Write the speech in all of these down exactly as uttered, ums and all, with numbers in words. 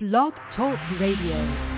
Blog Talk Radio.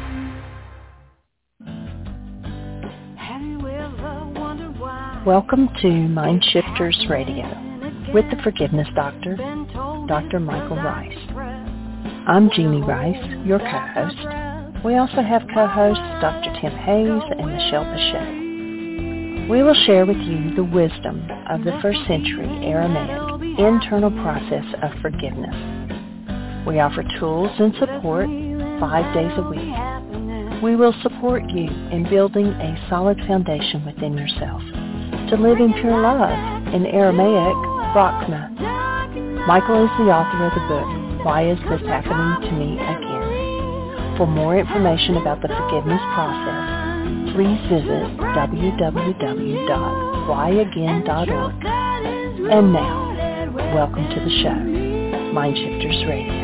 Welcome to Mind Shifters Radio with the Forgiveness Doctor, Doctor Michael Rice. I'm Jeannie Rice, your co-host. We also have co-hosts Doctor Tim Hayes and Michelle Bechet. We will share with you the wisdom of the first century Aramaic internal process of forgiveness. We offer tools and support five days a week. We will support you in building a solid foundation within yourself to live in pure love, in Aramaic, Rachna. Michael is the author of the book, Why Is This Happening to Me Again? For more information about the forgiveness process, please visit w w w dot why again dot org. And now, welcome to the show, Mind Shifters Radio.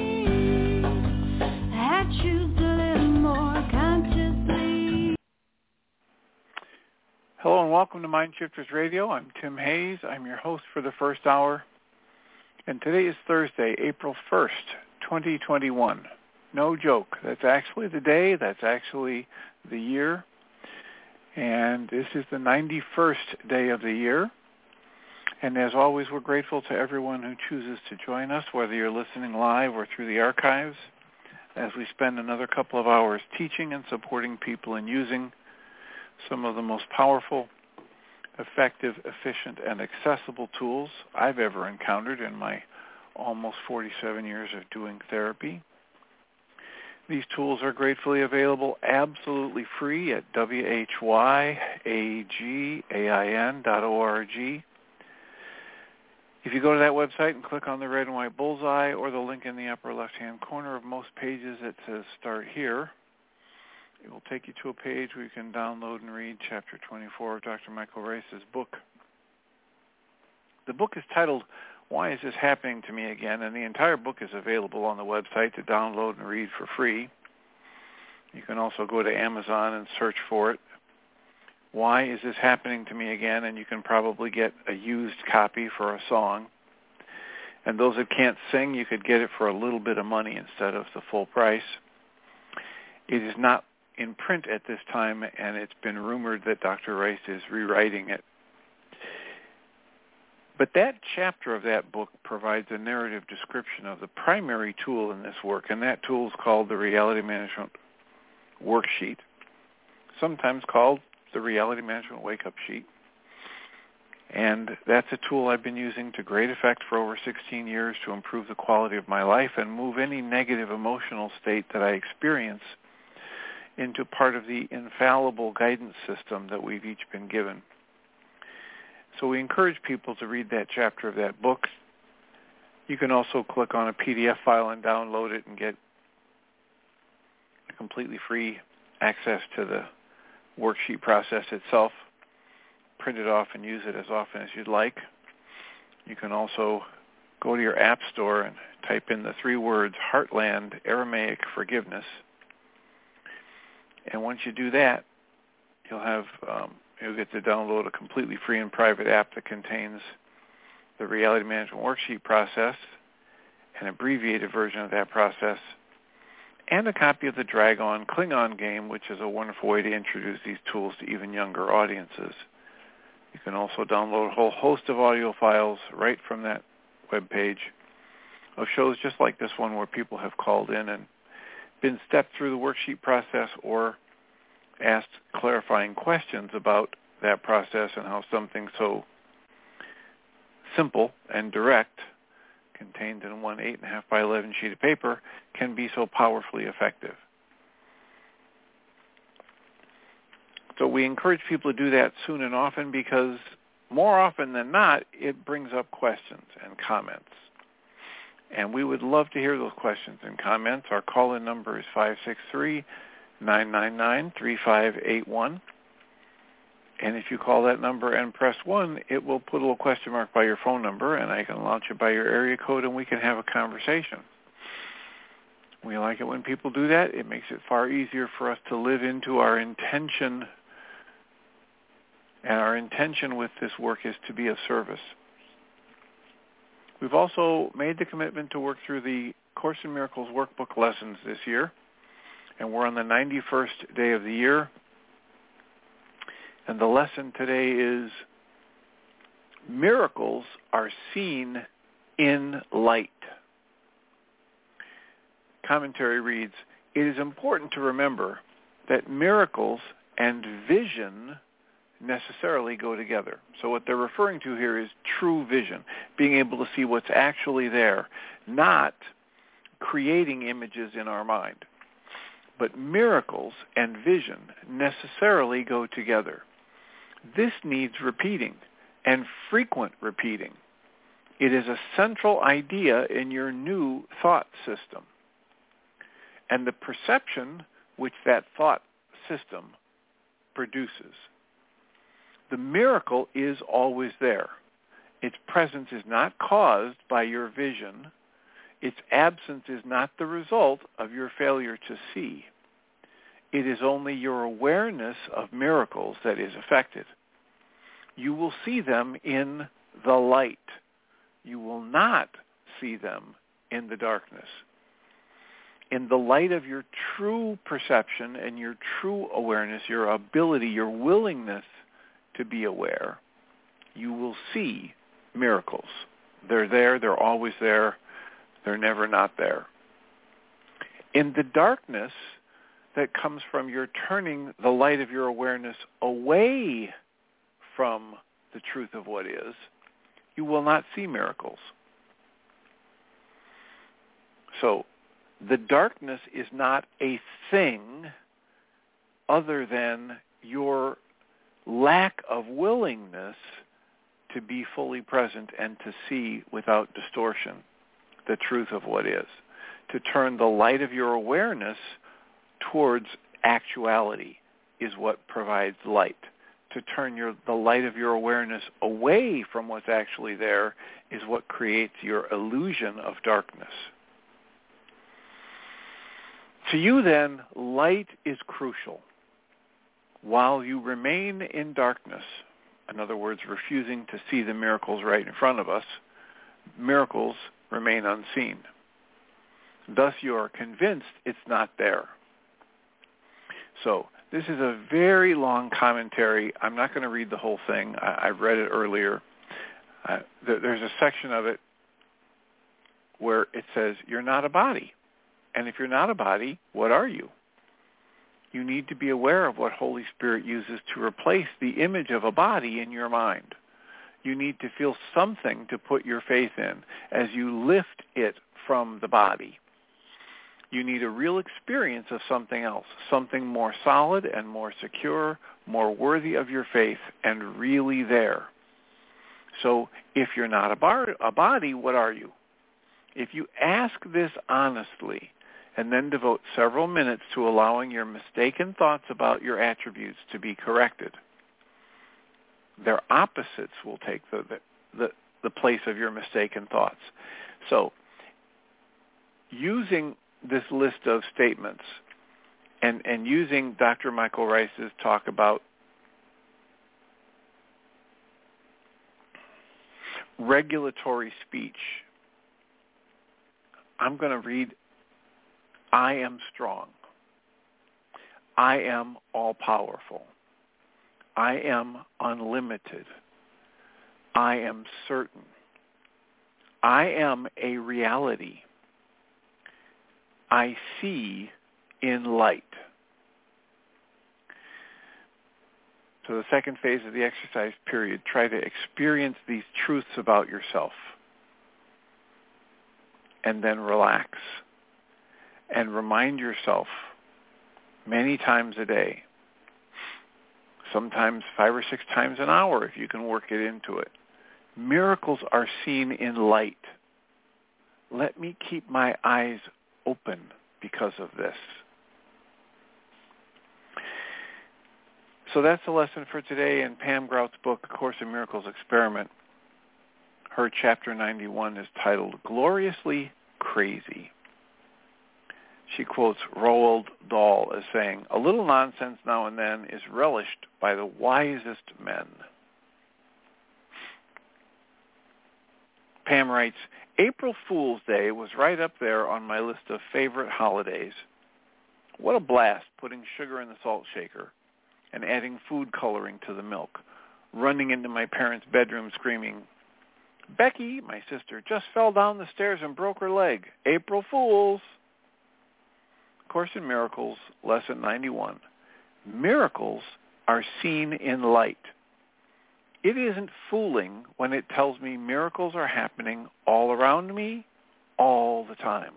Hello and welcome to Mind Shifters Radio. I'm Tim Hayes. I'm your host for the first hour. And today is Thursday, April first, twenty twenty-one. No joke. That's actually the day. That's actually the year. And this is the ninety-first day of the year. And as always, we're grateful to everyone who chooses to join us, whether you're listening live or through the archives, as we spend another couple of hours teaching and supporting people in using some of the most powerful, effective, efficient, and accessible tools I've ever encountered in my almost forty-seven years of doing therapy. These tools are gratefully available absolutely free at w h y a g a i n dot org. If you go to that website and click on the red and white bullseye or the link in the upper left-hand corner of most pages that says Start Here, it will take you to a page where you can download and read Chapter twenty-four of Doctor Michael Rice's book. The book is titled, Why Is This Happening to Me Again? And the entire book is available on the website to download and read for free. You can also go to Amazon and search for it. Why Is This Happening to Me Again? And you can probably get a used copy for a song. And those that can't sing, you could get it for a little bit of money instead of the full price. It is not in print at this time, and it's been rumored that Doctor Rice is rewriting it. But that chapter of that book provides a narrative description of the primary tool in this work, and that tool is called the Reality Management Worksheet, sometimes called the Reality Management Wake-Up Sheet. And that's a tool I've been using to great effect for over sixteen years to improve the quality of my life and move any negative emotional state that I experience into part of the infallible guidance system that we've each been given. So we encourage people to read that chapter of that book. You can also click on a P D F file and download it and get a completely free access to the worksheet process itself. Print it off and use it as often as you'd like. You can also go to your app store and type in the three words Heartland Aramaic Forgiveness. And once you do that, you'll have um, you'll get to download a completely free and private app that contains the Reality Management Worksheet process, an abbreviated version of that process, and a copy of the Dragon Klingon game, which is a wonderful way to introduce these tools to even younger audiences. You can also download a whole host of audio files right from that webpage of shows just like this one where people have called in and been stepped through the worksheet process or asked clarifying questions about that process and how something so simple and direct, contained in one eight and a half by eleven sheet of paper, can be so powerfully effective. So we encourage people to do that soon and often because more often than not, it brings up questions and comments. And we would love to hear those questions and comments. Our call-in number is five six three, nine nine nine, three five eight one. And if you call that number and press one, it will put a little question mark by your phone number, and I can launch it by your area code, and we can have a conversation. We like it when people do that. It makes it far easier for us to live into our intention. And our intention with this work is to be of service. We've also made the commitment to work through the Course in Miracles workbook lessons this year, and we're on the ninety-first day of the year. And the lesson today is, miracles are seen in light. Commentary reads, it is important to remember that miracles and vision necessarily go together. So what they're referring to here is true vision, being able to see what's actually there, not creating images in our mind. But miracles and vision necessarily go together. This needs repeating, and frequent repeating. It is a central idea in your new thought system. And the perception which that thought system produces. The miracle is always there. Its presence is not caused by your vision. Its absence is not the result of your failure to see. It is only your awareness of miracles that is affected. You will see them in the light. You will not see them in the darkness. In the light of your true perception and your true awareness, your ability, your willingness to be aware, you will see miracles. They're there. They're always there. They're never not there. In the darkness that comes from your turning the light of your awareness away from the truth of what is, you will not see miracles. So, the darkness is not a thing other than your lack of willingness to be fully present and to see without distortion the truth of what is, to turn the light of your awareness towards actuality is what provides light. To turn your, the light of your awareness away from what's actually there is what creates your illusion of darkness. To you then, light is crucial. While you remain in darkness, in other words, refusing to see the miracles right in front of us, miracles remain unseen. Thus you are convinced it's not there. So, this is a very long commentary. I'm not going to read the whole thing. I, I've read it earlier. Uh, th- there's a section of it where it says, you're not a body. And if you're not a body, what are you? You need to be aware of what Holy Spirit uses to replace the image of a body in your mind. You need to feel something to put your faith in as you lift it from the body. You need a real experience of something else, something more solid and more secure, more worthy of your faith, and really there. So if you're not a, bar- a body, what are you? If you ask this honestly, and then devote several minutes to allowing your mistaken thoughts about your attributes to be corrected, their opposites will take the, the, the place of your mistaken thoughts. So, using this list of statements and, and using Doctor Michael Ryce's talk about regulatory speech, I'm going to read, I am strong. I am all-powerful. I am unlimited. I am certain. I am a reality. I see in light. So the second phase of the exercise period, try to experience these truths about yourself. And then relax. And remind yourself many times a day, sometimes five or six times an hour if you can work it into it. Miracles are seen in light. Let me keep my eyes open because of this. So that's the lesson for today in Pam Grout's book, A Course in Miracles Experiment. Her chapter ninety-one is titled Gloriously Crazy. She quotes Roald Dahl as saying, a little nonsense now and then is relished by the wisest men. Pam writes, April Fool's Day was right up there on my list of favorite holidays. What a blast putting sugar in the salt shaker and adding food coloring to the milk, running into my parents' bedroom screaming, "Becky, my sister, just fell down the stairs and broke her leg. April Fools." Course in Miracles, Lesson ninety-one. Miracles are seen in light. It isn't fooling when it tells me miracles are happening all around me, all the time.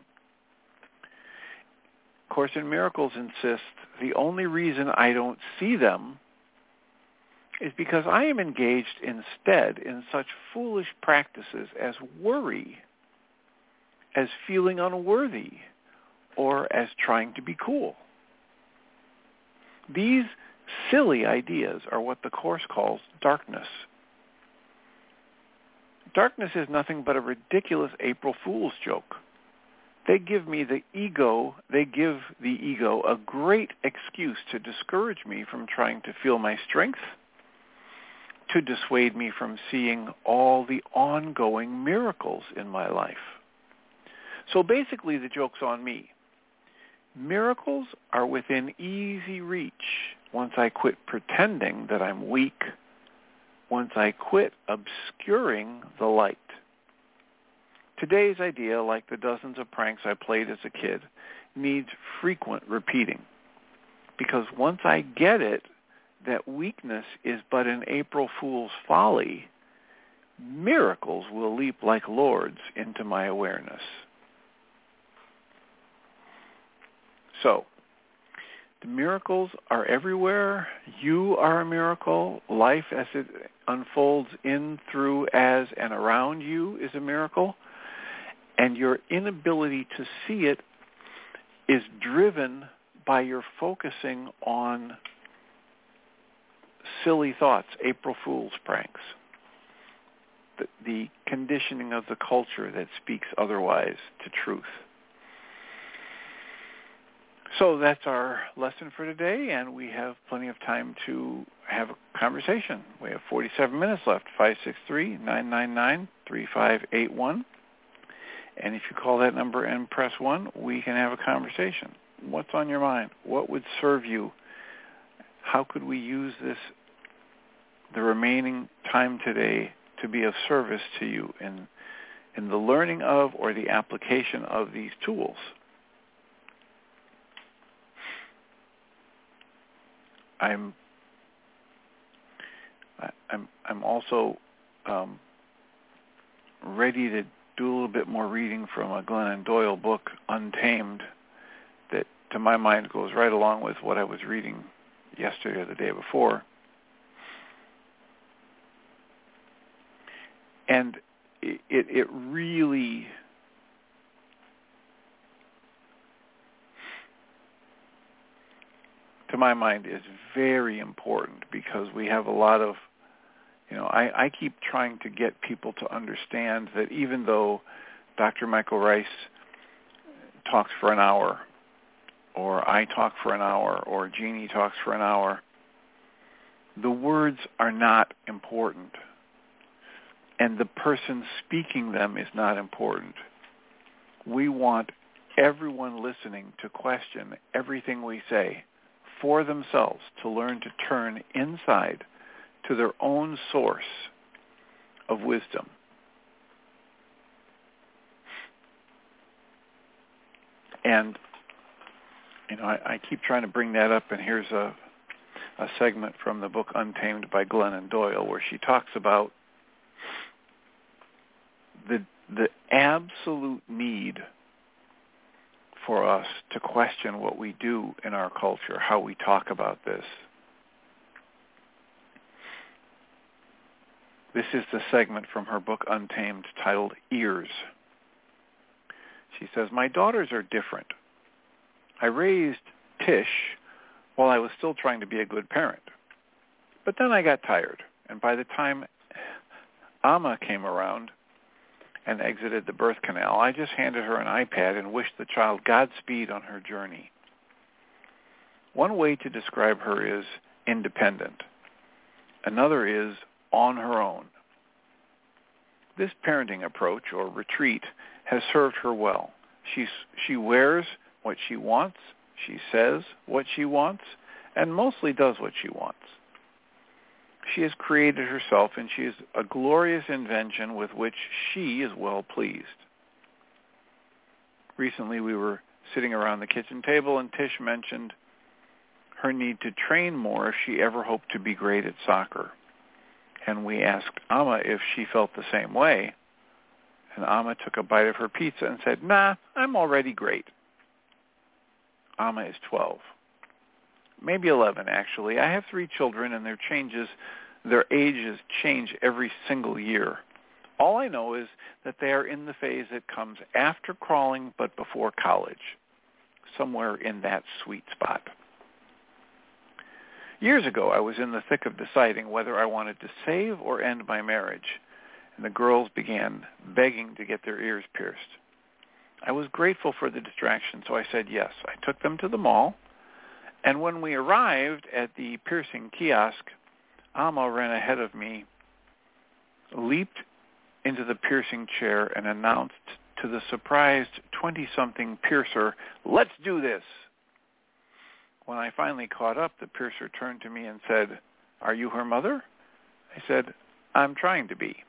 Course in Miracles insists the only reason I don't see them is because I am engaged instead in such foolish practices as worry, as feeling unworthy, or as trying to be cool. These silly ideas are what the Course calls darkness. Darkness is nothing but a ridiculous April Fool's joke. They give me the ego, they give the ego a great excuse to discourage me from trying to feel my strength, to dissuade me from seeing all the ongoing miracles in my life. So basically the joke's on me. Miracles are within easy reach once I quit pretending that I'm weak, once I quit obscuring the light. Today's idea, like the dozens of pranks I played as a kid, needs frequent repeating. Because once I get it, that weakness is but an April Fool's folly, miracles will leap like lords into my awareness. So, the miracles are everywhere. You are a miracle. Life as it unfolds in, through, as, and around you is a miracle. And your inability to see it is driven by your focusing on silly thoughts, April Fool's pranks, the, the conditioning of the culture that speaks otherwise to truth. So that's our lesson for today, and we have plenty of time to have a conversation. We have forty-seven minutes left, five six three, nine nine nine, three five eight one. And if you call that number and press one, we can have a conversation. What's on your mind? What would serve you? How could we use this, the remaining time today, to be of service to you in, in the learning of or the application of these tools? I'm I'm I'm also um, ready to do a little bit more reading from a Glennon Doyle book, Untamed, that to my mind goes right along with what I was reading yesterday or the day before. And it, it, it really to my mind, is very important because we have a lot of, you know, I, I keep trying to get people to understand that even though Doctor Michael Rice talks for an hour, or I talk for an hour, or Jeannie talks for an hour, the words are not important. And the person speaking them is not important. We want everyone listening to question everything we say for themselves, to learn to turn inside to their own source of wisdom. And, you know, I, I keep trying to bring that up, and here's a, a segment from the book Untamed by Glennon Doyle where she talks about the the absolute need for us to question what we do in our culture, how we talk about this. This is the segment from her book Untamed titled Ears. She says, "My daughters are different. I raised Tish while I was still trying to be a good parent. But then I got tired, and by the time Amma came around and exited the birth canal, I just handed her an iPad and wished the child Godspeed on her journey. One way to describe her is independent. Another is on her own. This parenting approach, or retreat, has served her well. She's, she wears what she wants, she says what she wants, and mostly does what she wants. She has created herself, and she is a glorious invention with which she is well pleased. Recently we were sitting around the kitchen table, and Tish mentioned her need to train more if she ever hoped to be great at soccer. And we asked Amma if she felt the same way. And Amma took a bite of her pizza and said, "Nah, I'm already great." Amma is twelve. Maybe eleven, actually. I have three children, and their changes, their ages change every single year. All I know is that they are in the phase that comes after crawling but before college, somewhere in that sweet spot. Years ago, I was in the thick of deciding whether I wanted to save or end my marriage, and the girls began begging to get their ears pierced. I was grateful for the distraction, so I said yes. I took them to the mall, and when we arrived at the piercing kiosk, Amma ran ahead of me, leaped into the piercing chair, and announced to the surprised twenty-something piercer, "Let's do this." When I finally caught up, the piercer turned to me and said, "Are you her mother?" I said, "I'm trying to be."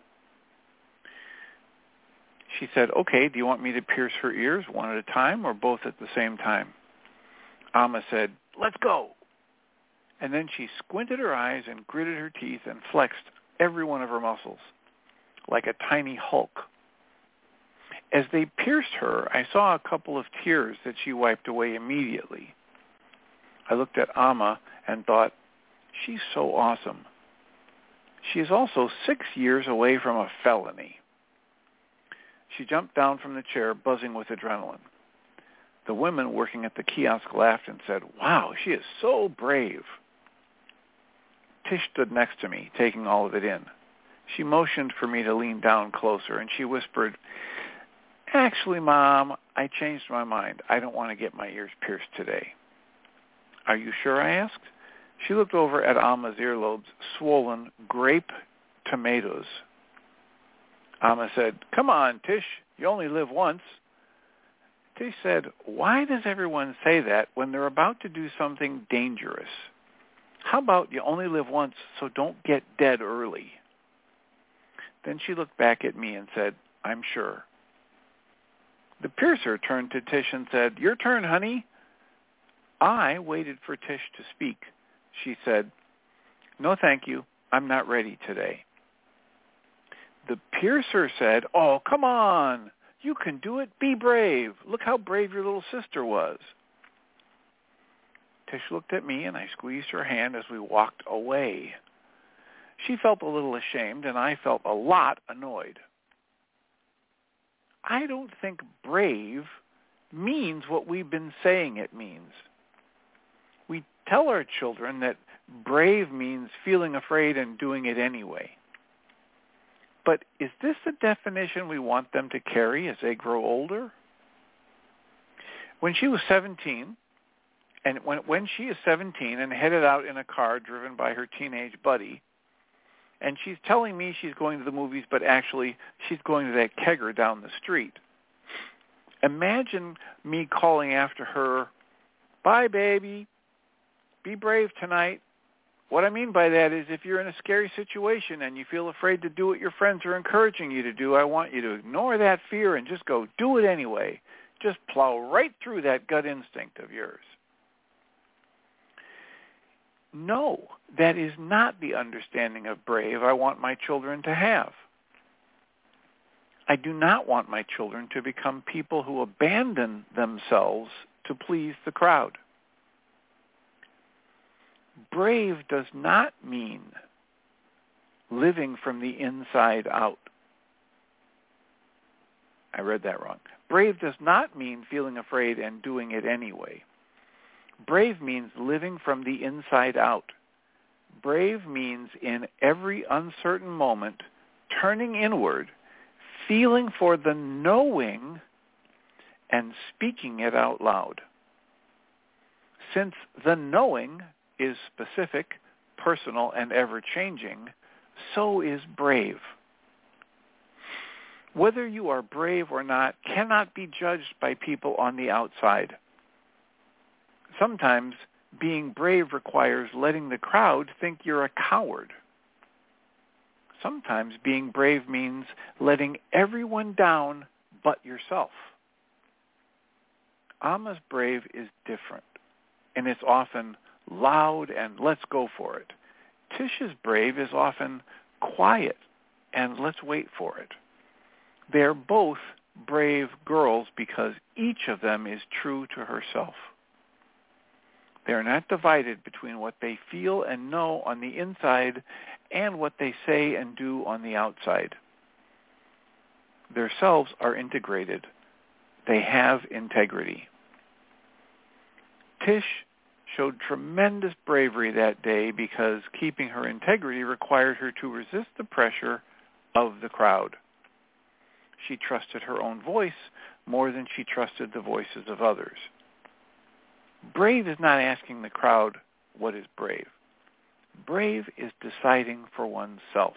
She said, "Okay, do you want me to pierce her ears one at a time or both at the same time?" Amma said, "Let's go." And then she squinted her eyes and gritted her teeth and flexed every one of her muscles, like a tiny Hulk. As they pierced her, I saw a couple of tears that she wiped away immediately. I looked at Amma and thought, she's so awesome. She is also six years away from a felony. She jumped down from the chair, buzzing with adrenaline. The women working at the kiosk laughed and said, "Wow, she is so brave." Tish stood next to me, taking all of it in. She motioned for me to lean down closer, and she whispered, "Actually, Mom, I changed my mind. I don't want to get my ears pierced today." "Are you sure?" I asked. She looked over at Amma's earlobes, swollen grape tomatoes. Amma said, "Come on, Tish, you only live once." Tish said, "Why does everyone say that when they're about to do something dangerous? How about you only live once, so don't get dead early?" Then she looked back at me and said, "I'm sure." The piercer turned to Tish and said, "Your turn, honey." I waited for Tish to speak. She said, "No, thank you. I'm not ready today." The piercer said, "Oh, come on. You can do it. Be brave. Look how brave your little sister was." Tish looked at me, and I squeezed her hand as we walked away. She felt a little ashamed, and I felt a lot annoyed. I don't think brave means what we've been saying it means. We tell our children that brave means feeling afraid and doing it anyway. But is this the definition we want them to carry as they grow older? When she was seventeen, and when, when she is seventeen and headed out in a car driven by her teenage buddy, and she's telling me she's going to the movies, but actually she's going to that kegger down the street. Imagine me calling after her, "Bye, baby. Be brave tonight." What I mean by that is if you're in a scary situation and you feel afraid to do what your friends are encouraging you to do, I want you to ignore that fear and just go do it anyway. Just plow right through that gut instinct of yours. No, that is not the understanding of brave I want my children to have. I do not want my children to become people who abandon themselves to please the crowd. Brave does not mean living from the inside out. I read that wrong. Brave does not mean feeling afraid and doing it anyway. Brave means living from the inside out. Brave means in every uncertain moment, turning inward, feeling for the knowing, and speaking it out loud. Since the knowing is specific, personal, and ever-changing, so is brave. Whether you are brave or not cannot be judged by people on the outside. Sometimes being brave requires letting the crowd think you're a coward. Sometimes being brave means letting everyone down but yourself. Amma's brave is different, and it's often loud and let's go for it. Tish's brave is often quiet and let's wait for it. They're both brave girls because each of them is true to herself. They're not divided between what they feel and know on the inside and what they say and do on the outside. Their selves are integrated. They have integrity. Tish showed tremendous bravery that day because keeping her integrity required her to resist the pressure of the crowd. She trusted her own voice more than she trusted the voices of others. Brave is not asking the crowd what is brave. Brave is deciding for oneself.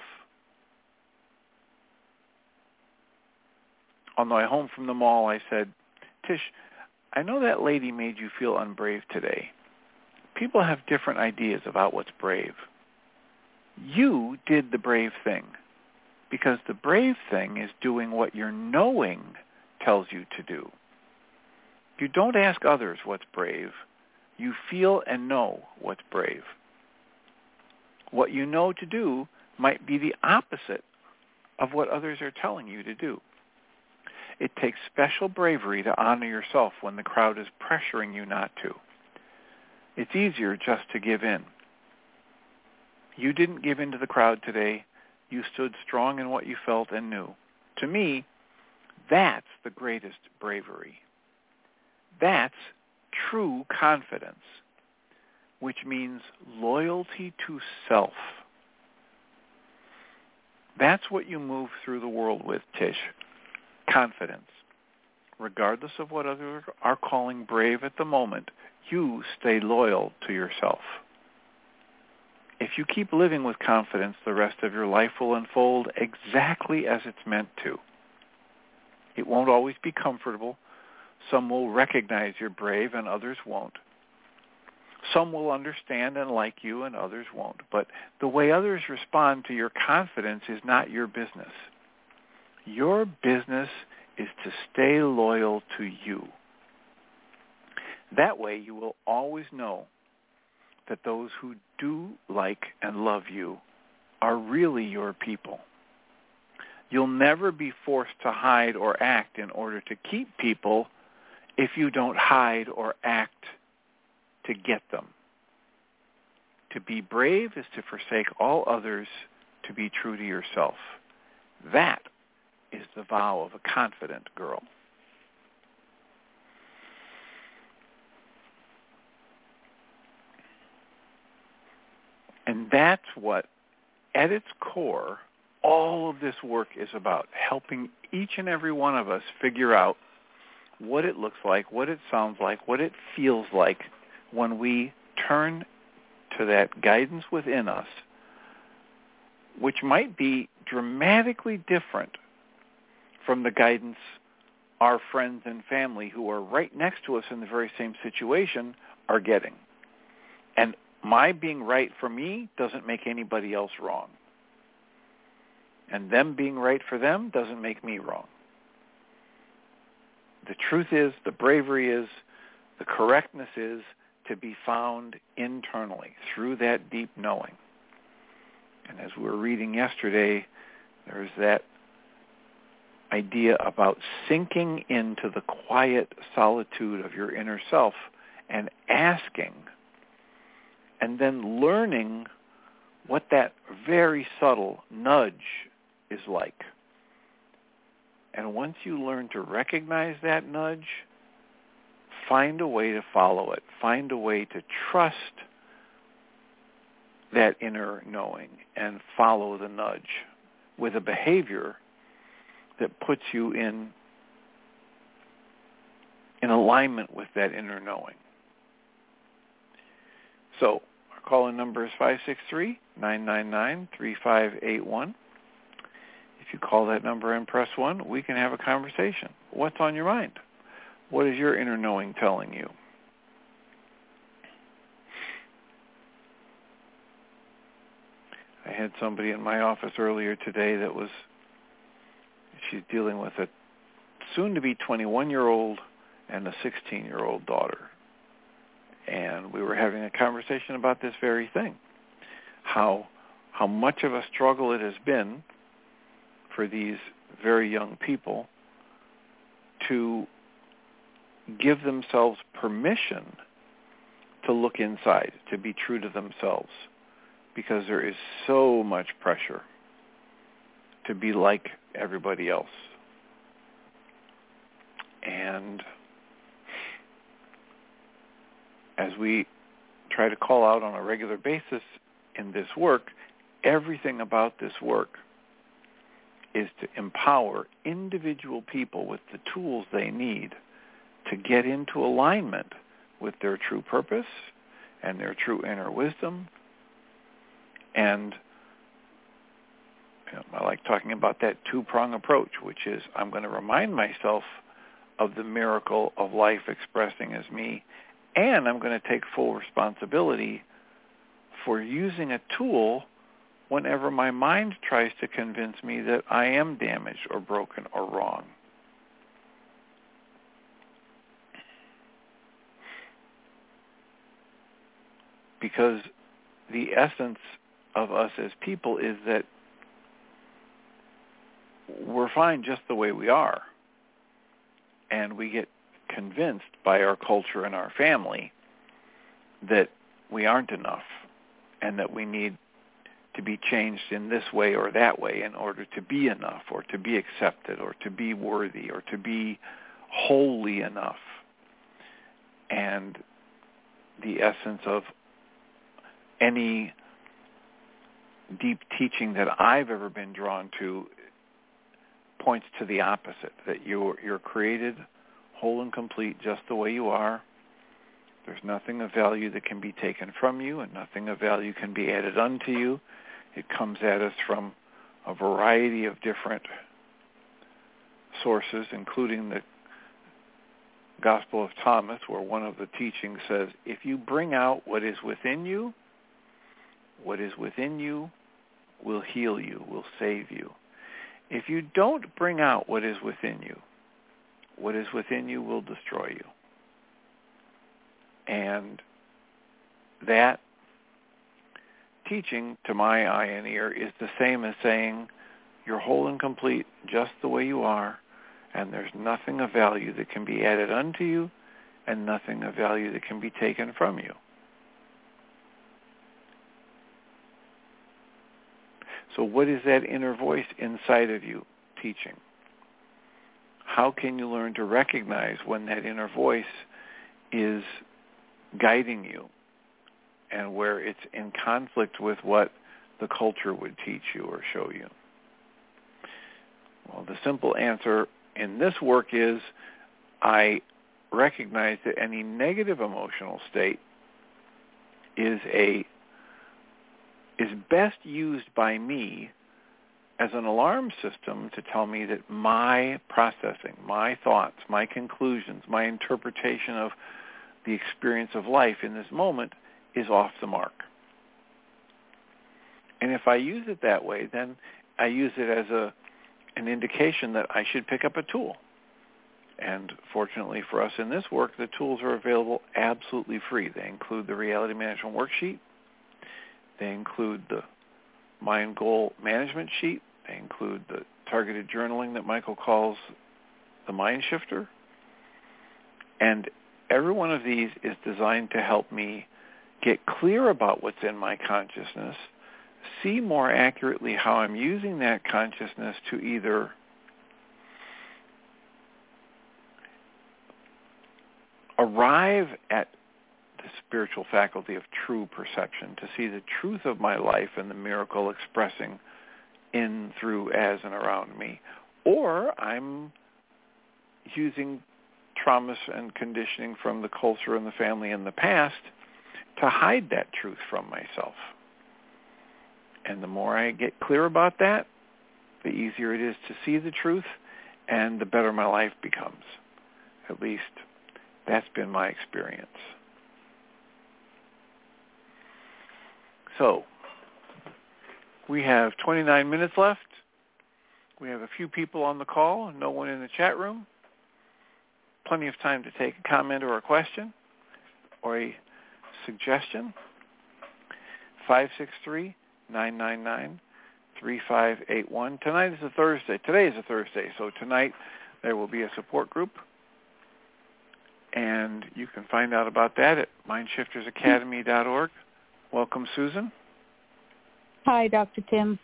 On the way home from the mall, I said, Tish, I know that lady made you feel unbrave today. People have different ideas about what's brave. You did the brave thing because the brave thing is doing what your knowing tells you to do. You don't ask others what's brave. You feel and know what's brave. What you know to do might be the opposite of what others are telling you to do. It takes special bravery to honor yourself when the crowd is pressuring you not to. It's easier just to give in. You didn't give in to the crowd today. You stood strong in what you felt and knew. To me, that's the greatest bravery. That's true confidence, which means loyalty to self. That's what you move through the world with, Tish. Confidence. Regardless of what others are calling brave at the moment, you stay loyal to yourself. If you keep living with confidence, the rest of your life will unfold exactly as it's meant to. It won't always be comfortable. Some will recognize you're brave and others won't. Some will understand and like you and others won't. But the way others respond to your confidence is not your business. Your business is to stay loyal to you. That way you will always know that those who do like and love you are really your people. You'll never be forced to hide or act in order to keep people if you don't hide or act to get them. To be brave is to forsake all others to be true to yourself. That is the vow of a confident girl. And that's what, at its core, all of this work is about, helping each and every one of us figure out what it looks like, what it sounds like, what it feels like when we turn to that guidance within us, which might be dramatically different from the guidance our friends and family who are right next to us in the very same situation are getting. And my being right for me doesn't make anybody else wrong. And them being right for them doesn't make me wrong. The truth is, the bravery is, the correctness is to be found internally through that deep knowing. And as we were reading yesterday, there's that idea about sinking into the quiet solitude of your inner self and asking and then learning what that very subtle nudge is like. And once you learn to recognize that nudge, find a way to follow it. Find a way to trust that inner knowing and follow the nudge with a behavior that puts you in, in alignment with that inner knowing. So our call-in number is five six three, nine nine nine, three five eight one. If you call that number and press one, we can have a conversation. What's on your mind? What is your inner knowing telling you? I had somebody in my office earlier today that was, she's dealing with a soon-to-be twenty-one-year-old and a sixteen-year-old daughter. And we were having a conversation about this very thing, how how much of a struggle it has been for these very young people to give themselves permission to look inside, to be true to themselves, because there is so much pressure to be like everybody else. And as we try to call out on a regular basis in this work, everything about this work is to empower individual people with the tools they need to get into alignment with their true purpose and their true inner wisdom. And you know, I like talking about that two-prong approach, which is I'm going to remind myself of the miracle of life expressing as me, and I'm going to take full responsibility for using a tool whenever my mind tries to convince me that I am damaged or broken or wrong. Because the essence of us as people is that we're fine just the way we are. And we get convinced by our culture and our family that we aren't enough and that we need to be changed in this way or that way in order to be enough or to be accepted or to be worthy or to be holy enough. And the essence of any deep teaching that I've ever been drawn to points to the opposite, that you're, you're created whole and complete just the way you are. There's nothing of value that can be taken from you, and nothing of value can be added unto you. It comes at us from a variety of different sources, including the Gospel of Thomas, where one of the teachings says, if you bring out what is within you, what is within you will heal you, will save you. If you don't bring out what is within you, what is within you will destroy you. And that teaching, to my eye and ear, is the same as saying you're whole and complete just the way you are, and there's nothing of value that can be added unto you, and nothing of value that can be taken from you. So what is that inner voice inside of you teaching? How can you learn to recognize when that inner voice is guiding you and where it's in conflict with what the culture would teach you or show you? Well, the simple answer in this work is I recognize that any negative emotional state is a is best used by me as an alarm system to tell me that my processing, my thoughts, my conclusions, my interpretation of the experience of life in this moment is off the mark. And if I use it that way, then I use it as a an indication that I should pick up a tool. And fortunately for us in this work, the tools are available absolutely free. They include the Reality Management Worksheet. They include the Mind Goal Management Sheet. They include the targeted journaling that Michael calls the Mind Shifter. And every one of these is designed to help me get clear about what's in my consciousness, see more accurately how I'm using that consciousness to either arrive at the spiritual faculty of true perception, to see the truth of my life and the miracle expressing in, through, as, and around me. Or I'm using traumas and conditioning from the culture and the family in the past to hide that truth from myself. And the more I get clear about that, the easier it is to see the truth, and the better my life becomes. At least that's been my experience. So, we have twenty-nine minutes left. We have a few people on the call, no one in the chat room. Plenty of time to take a comment or a question or a suggestion. five six three, nine nine nine, three five eight one. Tonight is a Thursday. Today is a Thursday, so tonight there will be a support group. And you can find out about that at mind shifters academy dot org. Welcome, Susan. Hi, Doctor Tim.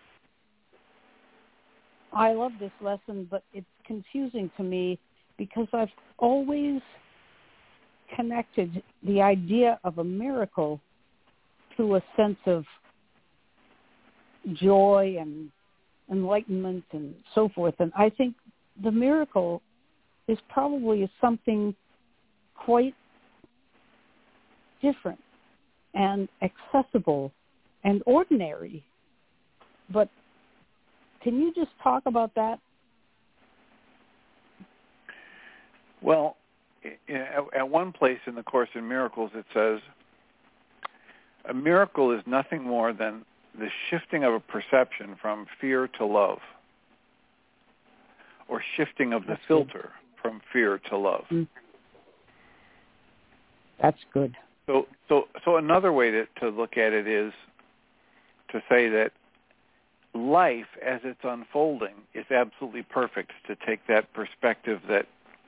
I love this lesson, but it's confusing to me because I've always connected the idea of a miracle to a sense of joy and enlightenment and so forth. And I think the miracle is probably something quite different and accessible and ordinary. But can you just talk about that? Well, at one place in the Course in Miracles it says, a miracle is nothing more than the shifting of a perception from fear to love, or shifting of the That's filter good. From fear to love. Mm. That's good. So, so, so another way to, to look at it is to say that life, as it's unfolding, is absolutely perfect. To take that perspective that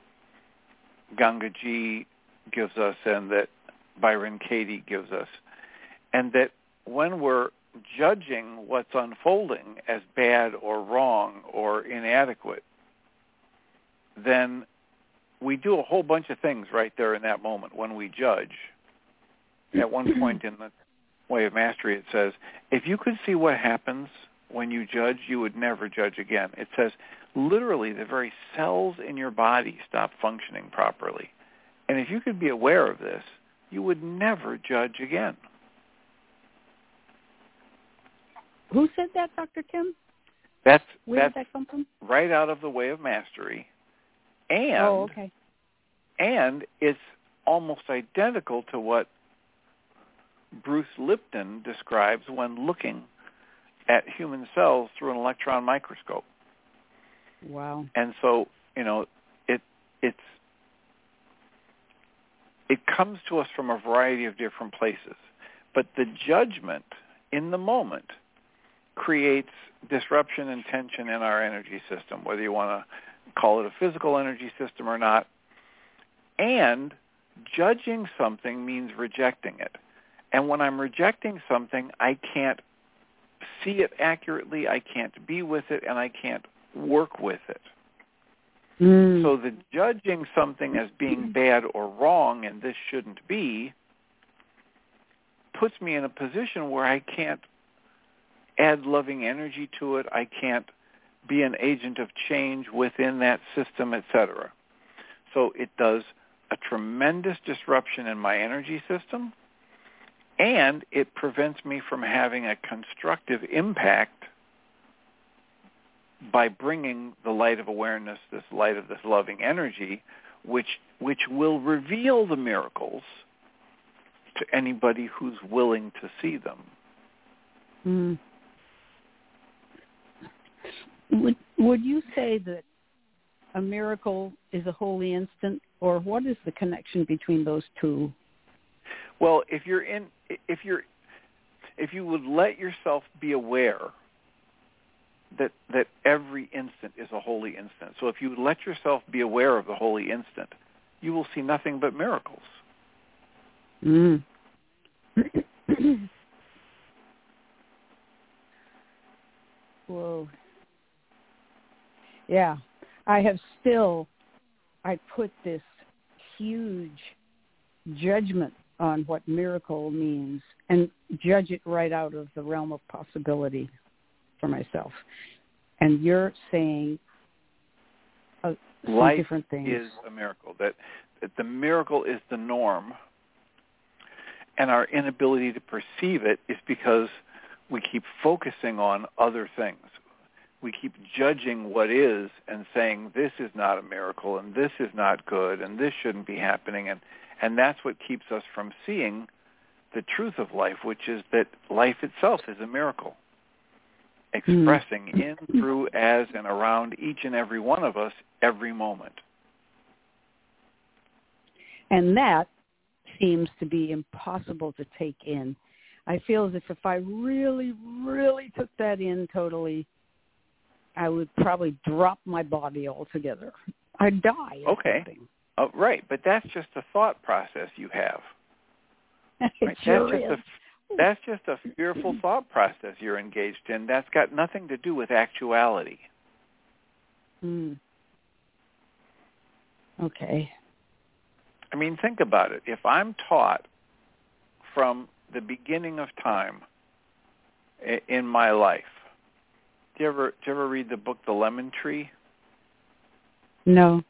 Gangaji gives us and that Byron Katie gives us, and that when we're judging what's unfolding as bad or wrong or inadequate, then we do a whole bunch of things right there in that moment when we judge. At one point in the Way of Mastery, it says, if you could see what happens when you judge, you would never judge again. It says, literally, the very cells in your body stop functioning properly. And if you could be aware of this, you would never judge again. Who said that, Doctor Tim? That's, Where that's did that come from? right out of the Way of Mastery. And, oh, okay. And it's almost identical to what Bruce Lipton describes when looking at human cells through an electron microscope. Wow. And so, you know, it it's it comes to us from a variety of different places. But the judgment in the moment creates disruption and tension in our energy system, whether you want to call it a physical energy system or not. And judging something means rejecting it. And when I'm rejecting something, I can't see it accurately, I can't be with it, and I can't work with it. Mm. So the judging something as being bad or wrong, and this shouldn't be, puts me in a position where I can't add loving energy to it, I can't be an agent of change within that system, et cetera. So it does a tremendous disruption in my energy system, and it prevents me from having a constructive impact by bringing the light of awareness, this light of this loving energy, which which will reveal the miracles to anybody who's willing to see them. Mm. Would would you say that a miracle is a holy instant, or what is the connection between those two? Well, if you're in, if you're, if you would let yourself be aware that that every instant is a holy instant. So if you let yourself be aware of the holy instant, you will see nothing but miracles. Mm. Whoa. Yeah, I have still, I put this huge judgment on what miracle means and judge it right out of the realm of possibility for myself. And you're saying uh, some Life different things. is a miracle. That, that the miracle is the norm, and our inability to perceive it is because we keep focusing on other things. we keep judging what is and saying this is not a miracle and this is not good and this shouldn't be happening. And, and that's what keeps us from seeing the truth of life, which is that life itself is a miracle, expressing mm. in, through, as, and around each and every one of us every moment. And that seems to be impossible to take in. I feel as if if I really, really took that in totally, I would probably drop my body altogether. I'd die. Okay. Oh, right, but that's just a thought process you have. It right? sure that's, just is. a, that's just a fearful thought process you're engaged in. That's got nothing to do with actuality. Mm. Okay. I mean, think about it. If I'm taught from the beginning of time in my life, do you ever do you ever read the book The Lemon Tree? No.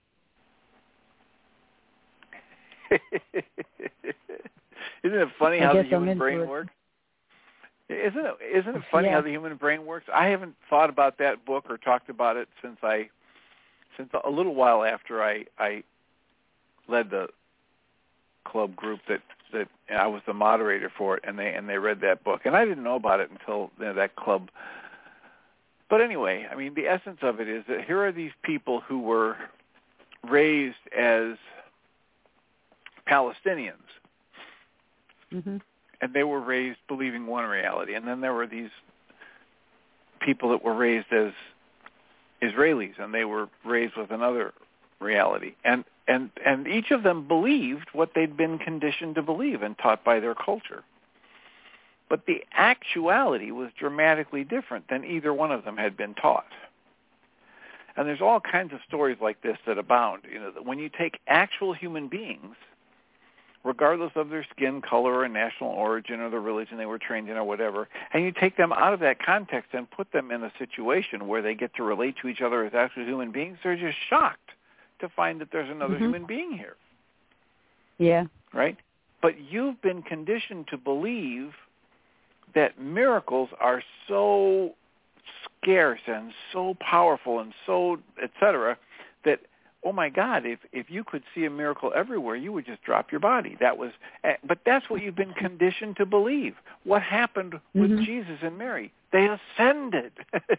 Isn't it funny I how the guess I'm human in brain for it. works? Isn't it? Isn't it funny Yeah. how the human brain works? I haven't thought about that book or talked about it since I, since a little while after I, I led the club group that, that I was the moderator for it, and they and they read that book, and I didn't know about it until you know, that club. But anyway, I mean, the essence of it is that here are these people who were raised as Palestinians. Mm-hmm. And they were raised believing one reality. And then there were these people that were raised as Israelis, and they were raised with another reality. And, and, and each of them believed what they'd been conditioned to believe and taught by their culture. But the actuality was dramatically different than either one of them had been taught. And there's all kinds of stories like this that abound. You know, that when you take actual human beings, regardless of their skin color or national origin or the religion they were trained in or whatever, and you take them out of that context and put them in a situation where they get to relate to each other as actual human beings, they're just shocked to find that there's another mm-hmm. human being here. Yeah. Right? But you've been conditioned to believe that miracles are so scarce and so powerful and so et cetera that, oh my God, if if you could see a miracle everywhere, you would just drop your body. That was, but that's what you've been conditioned to believe. What happened with mm-hmm. Jesus and Mary? They ascended.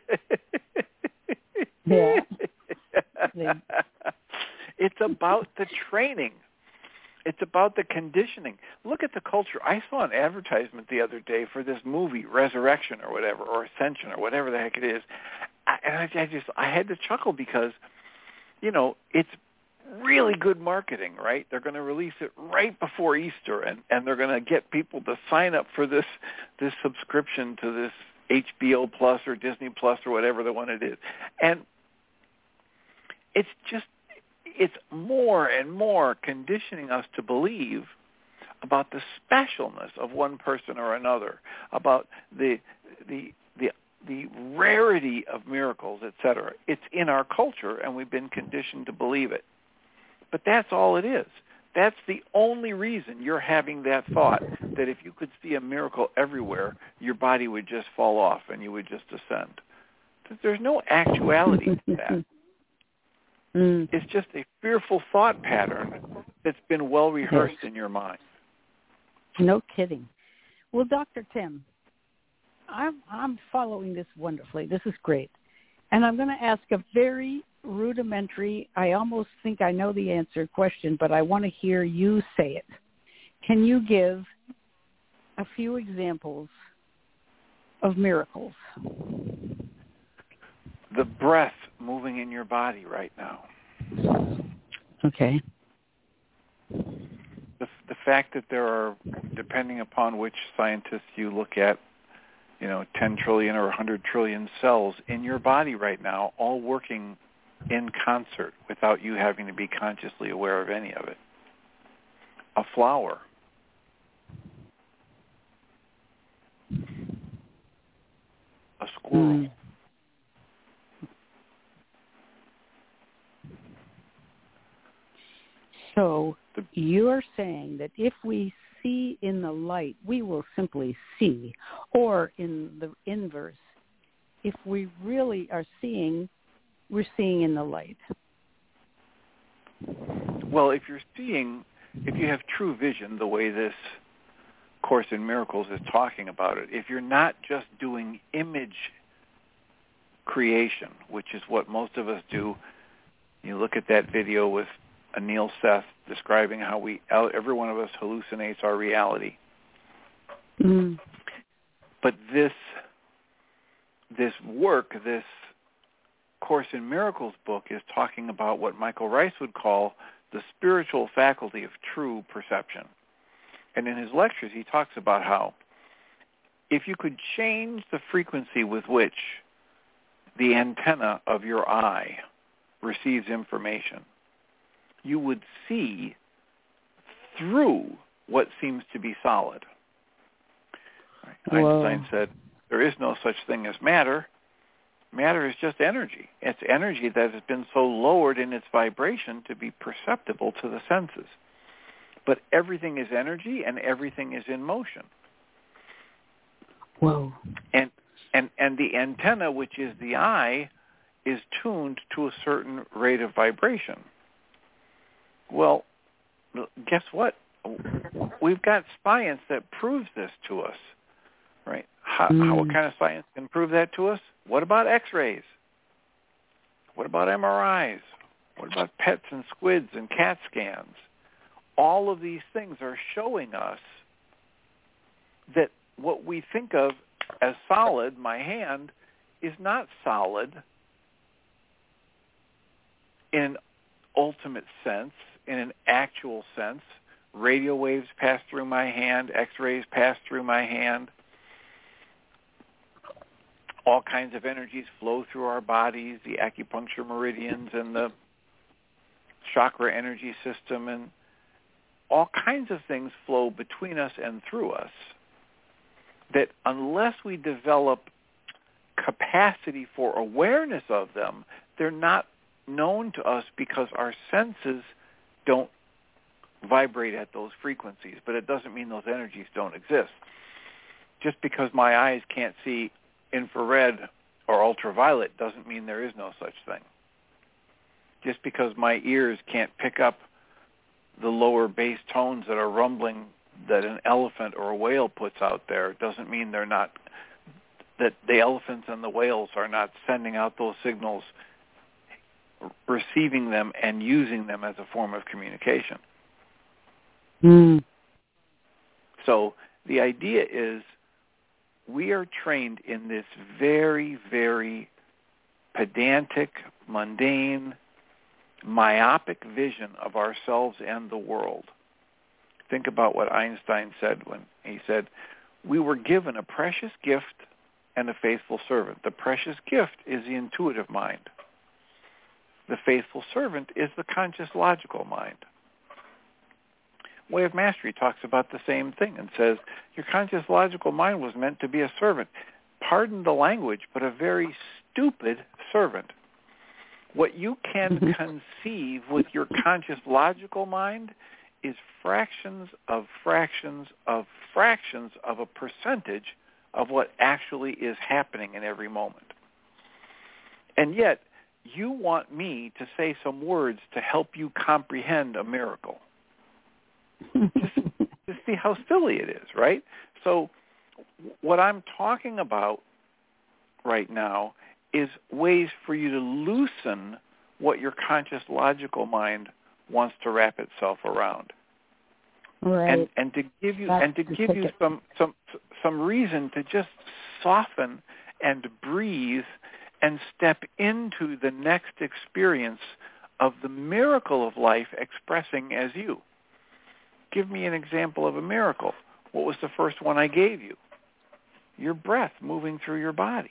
Yeah. It's about the training. It's about the conditioning. Look at the culture. I saw an advertisement the other day for this movie, Resurrection or whatever, or Ascension or whatever the heck it is. I, and I, I just, I had to chuckle because, you know, it's really good marketing, right? They're going to release it right before Easter, and, and they're going to get people to sign up for this this subscription to this H B O Plus or Disney Plus or whatever the one it is. And it's just, it's more and more conditioning us to believe about the specialness of one person or another, about the the the the rarity of miracles, et cetera. It's in our culture, and we've been conditioned to believe it. But that's all it is. That's the only reason you're having that thought, that if you could see a miracle everywhere, your body would just fall off and you would just ascend. There's no actuality to that. Mm. It's just a fearful thought pattern that's been well rehearsed yes. in your mind. No kidding. Well, Doctor Tim, I'm, I'm following this wonderfully. This is great. And I'm going to ask a very rudimentary, I almost think I know the answer question, but I want to hear you say it. Can you give a few examples of miracles? The breath moving in your body right now. Okay. The, the fact that there are, depending upon which scientists you look at, you know, ten trillion or one hundred trillion cells in your body right now, all working in concert without you having to be consciously aware of any of it. A flower. A squirrel. Mm. So you're saying that if we see in the light, we will simply see, or in the inverse, if we really are seeing, we're seeing in the light. Well, if you're seeing, if you have true vision, the way this Course in Miracles is talking about it, if you're not just doing image creation, which is what most of us do, you look at that video with Anil Seth describing how we, every one of us hallucinates our reality. Mm. But this, this work, this Course in Miracles book is talking about what Michael Rice would call the spiritual faculty of true perception. And in his lectures, he talks about how if you could change the frequency with which the antenna of your eye receives information, you would see through what seems to be solid. Right? Einstein said, there is no such thing as matter. Matter is just energy. It's energy that has been so lowered in its vibration to be perceptible to the senses. But everything is energy and everything is in motion. Whoa. And and and the antenna, which is the eye, is tuned to a certain rate of vibration. Well, guess what? We've got science that proves this to us, right? How, mm. how what kind of science can prove that to us? What about X-rays? What about M R Is? What about P E Ts and squids and CAT scans? All of these things are showing us that what we think of as solid, my hand, is not solid in an ultimate sense, in an actual sense. Radio waves pass through my hand, X-rays pass through my hand. All kinds of energies flow through our bodies, the acupuncture meridians and the chakra energy system, and all kinds of things flow between us and through us that unless we develop capacity for awareness of them, they're not known to us because our senses don't vibrate at those frequencies. But it doesn't mean those energies don't exist. Just because my eyes can't see infrared or ultraviolet doesn't mean there is no such thing. Just because my ears can't pick up the lower bass tones that are rumbling that an elephant or a whale puts out there doesn't mean they're not, that the elephants and the whales are not sending out those signals, receiving them and using them as a form of communication. Mm. So the idea is we are trained in this very, very pedantic, mundane, myopic vision of ourselves and the world. Think about what Einstein said when he said, we were given a precious gift and a faithful servant. The precious gift is the intuitive mind. The faithful servant is the conscious logical mind. Way of Mastery talks about the same thing and says, your conscious logical mind was meant to be a servant. Pardon the language, but a very stupid servant. What you can conceive with your conscious logical mind is fractions of fractions of fractions of a percentage of what actually is happening in every moment. And yet, you want me to say some words to help you comprehend a miracle. just, just see how silly it is, right? So what I'm talking about right now is ways for you to loosen what your conscious logical mind wants to wrap itself around. Right. And and to give you That's and to give you some, some some reason to just soften and breathe and step into the next experience of the miracle of life expressing as you. Give me an example of a miracle. What was the first one I gave you? Your breath moving through your body.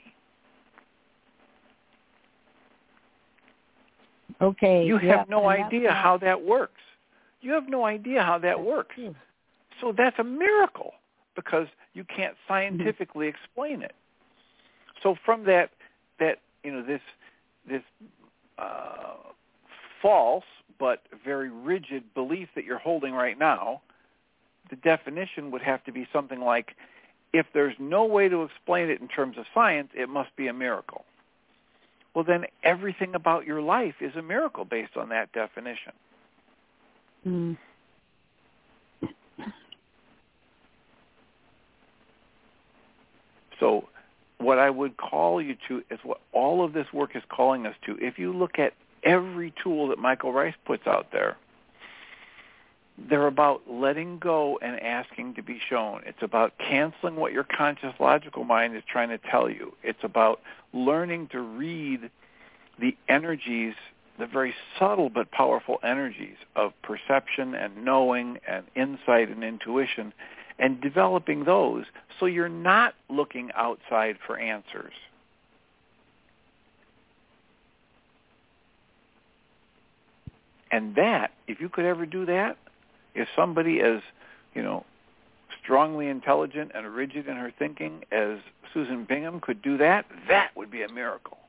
Okay. You have yeah, no idea how that works. You have no idea how that works. True. So that's a miracle because you can't scientifically mm-hmm. explain it. So from that, that you know, this this uh, false but very rigid belief that you're holding right now, the definition would have to be something like, if there's no way to explain it in terms of science, it must be a miracle. Well, then everything about your life is a miracle based on that definition. Mm. So what I would call you to is what all of this work is calling us to. If you look at every tool that Michael Ryce puts out there, they're about letting go and asking to be shown. It's about canceling what your conscious logical mind is trying to tell you. It's about learning to read the energies, the very subtle but powerful energies of perception and knowing and insight and intuition, and developing those so you're not looking outside for answers. And that, if you could ever do that, if somebody as, you know, strongly intelligent and rigid in her thinking as Susan Bingham could do that, that would be a miracle.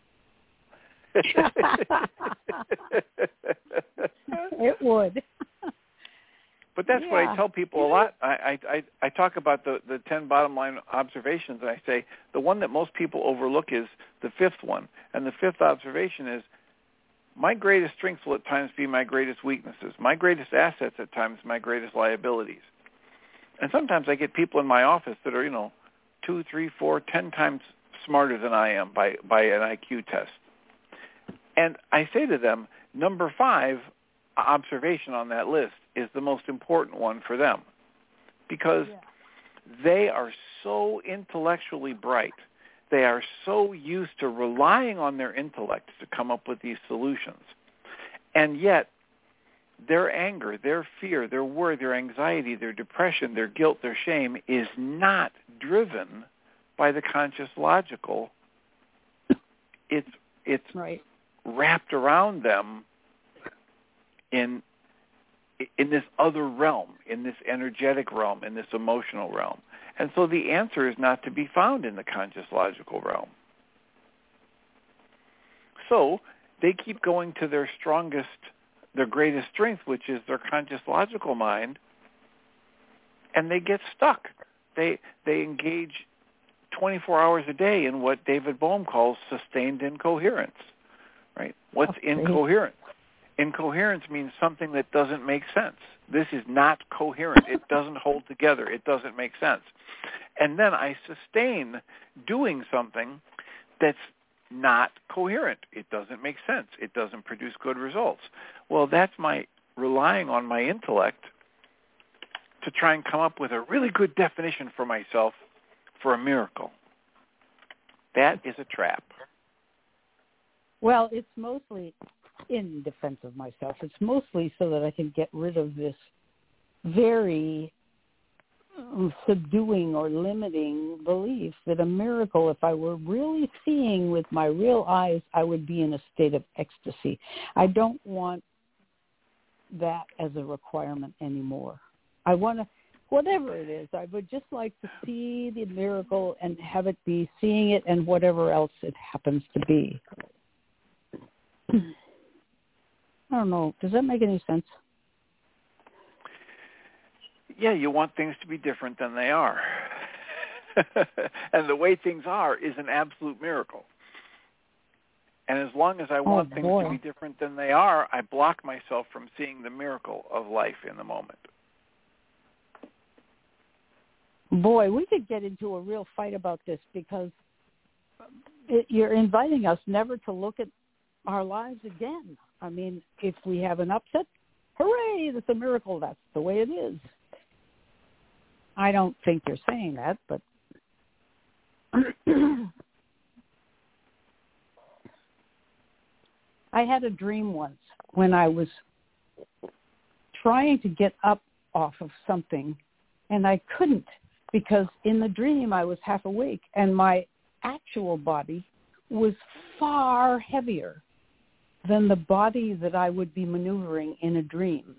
It would. But that's yeah. what I tell people a lot. I, I, I talk about the, the ten bottom line observations, and I say the one that most people overlook is the fifth one. And the fifth observation is, my greatest strengths will at times be my greatest weaknesses. My greatest assets at times my greatest liabilities. And sometimes I get people in my office that are, you know, two, three, four, ten times smarter than I am by, by an I Q test. And I say to them, number five observation on that list is the most important one for them, because yeah. they are so intellectually bright. They are so used to relying on their intellect to come up with these solutions. And yet, their anger, their fear, their worry, their anxiety, their depression, their guilt, their shame is not driven by the conscious logical. It's it's right. wrapped around them in in this other realm, in this energetic realm, in this emotional realm. And so the answer is not to be found in the conscious logical realm. So they keep going to their strongest, their greatest strength, which is their conscious logical mind, and they get stuck. They they engage twenty-four hours a day in what David Bohm calls sustained incoherence. Right? What's okay. incoherence? Incoherence means something that doesn't make sense. This is not coherent. It doesn't hold together. It doesn't make sense. And then I sustain doing something that's not coherent. It doesn't make sense. It doesn't produce good results. Well, that's my relying on my intellect to try and come up with a really good definition for myself for a miracle. That is a trap. Well, it's mostly in defense of myself. It's mostly so that I can get rid of this very subduing or limiting belief that a miracle, if I were really seeing with my real eyes, I would be in a state of ecstasy. I don't want that as a requirement anymore. I want to, whatever it is, I would just like to see the miracle and have it be seeing it and whatever else it happens to be. I don't know. Does that make any sense? Yeah, you want things to be different than they are. And the way things are is an absolute miracle. And as long as I want oh, things boy. to be different than they are, I block myself from seeing the miracle of life in the moment. Boy, we could get into a real fight about this, because it, you're inviting us never to look at our lives again. I mean, if we have an upset, hooray, that's a miracle. That's the way it is. I don't think you're saying that, but I had a dream once when I was trying to get up off of something, and I couldn't, because in the dream I was half awake, and my actual body was far heavier than the body that I would be maneuvering in a dream.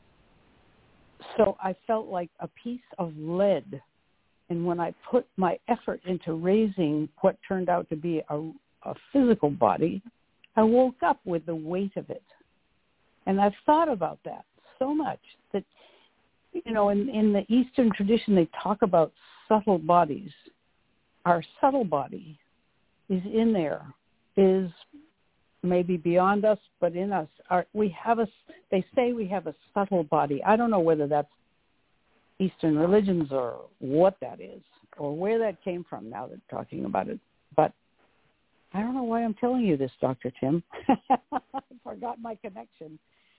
So I felt like a piece of lead. And when I put my effort into raising what turned out to be a, a physical body, I woke up with the weight of it. And I've thought about that so much that, you know, in, in the Eastern tradition, they talk about subtle bodies, our subtle body is in there, is maybe beyond us, but in us. Our, we have a, they say we have a subtle body. I don't know whether that's Eastern religions or what that is or where that came from now that we're talking about it. But I don't know why I'm telling you this, Doctor Tim. I forgot my connection.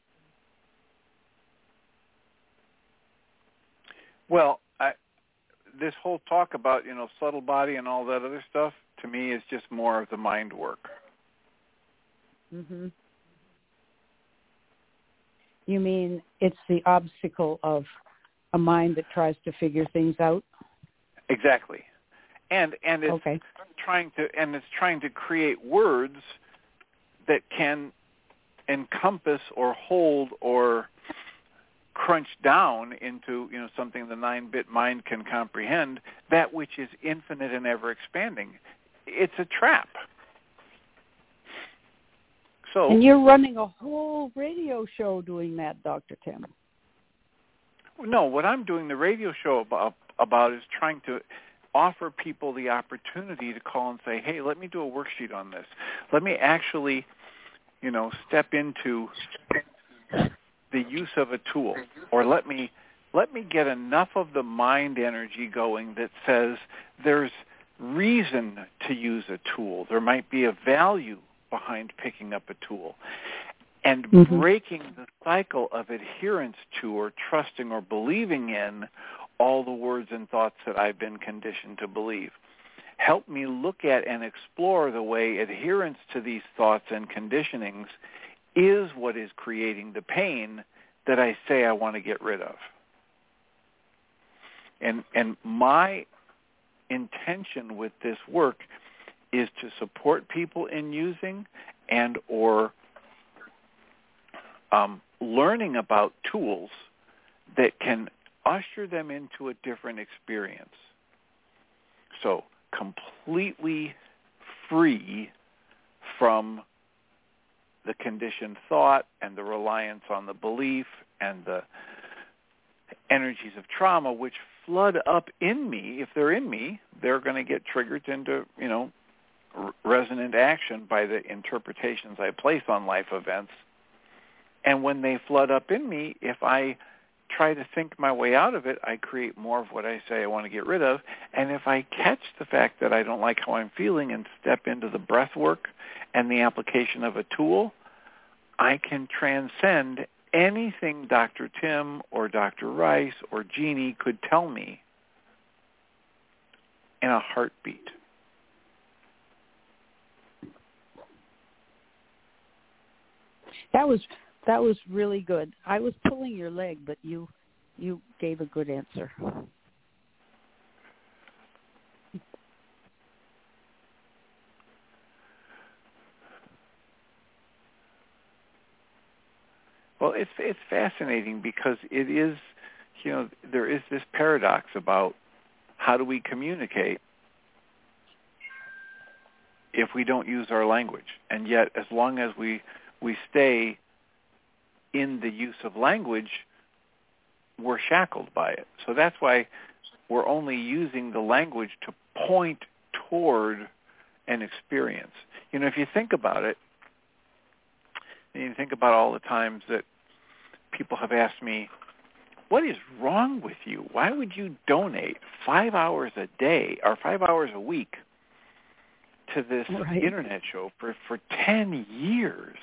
Well, I, this whole talk about, you know, subtle body and all that other stuff, to me, is just more of the mind work. Mm-hmm. You mean it's the obstacle of a mind that tries to figure things out? Exactly. And and it's okay. trying to and it's trying to create words that can encompass or hold or crunch down into, you know, something the nine-bit mind can comprehend, that which is infinite and ever expanding. It's a trap. So, and you're running a whole radio show doing that, Doctor Tim. No, what I'm doing the radio show about, about is trying to offer people the opportunity to call and say, hey, let me do a worksheet on this. Let me actually, you know, step into the use of a tool, or let me let me get enough of the mind energy going that says there's reason to use a tool. There might be a value behind picking up a tool. And mm-hmm. breaking the cycle of adherence to or trusting or believing in all the words and thoughts that I've been conditioned to believe. Help me look at and explore the way adherence to these thoughts and conditionings is what is creating the pain that I say I want to get rid of. And and my intention with this work is to support people in using and or um, learning about tools that can usher them into a different experience. So completely free from the conditioned thought and the reliance on the belief and the energies of trauma, which flood up in me. If they're in me, they're going to get triggered into, you know, r- resonant action by the interpretations I place on life events. And when they flood up in me, if I try to think my way out of it, I create more of what I say I want to get rid of. And if I catch the fact that I don't like how I'm feeling and step into the breath work and the application of a tool, I can transcend anything Doctor Tim or Doctor Rice or Jeannie could tell me in a heartbeat. That was that was really good. I was pulling your leg, but you you gave a good answer. Well, it's it's fascinating because it is, you know, there is this paradox about how do we communicate if we don't use our language, and yet as long as we we stay in the use of language, we're shackled by it. So that's why we're only using the language to point toward an experience. You know, if you think about it, and you think about all the times that people have asked me, what is wrong with you? Why would you donate five hours a day or five hours a week to this right. internet show for, for ten years?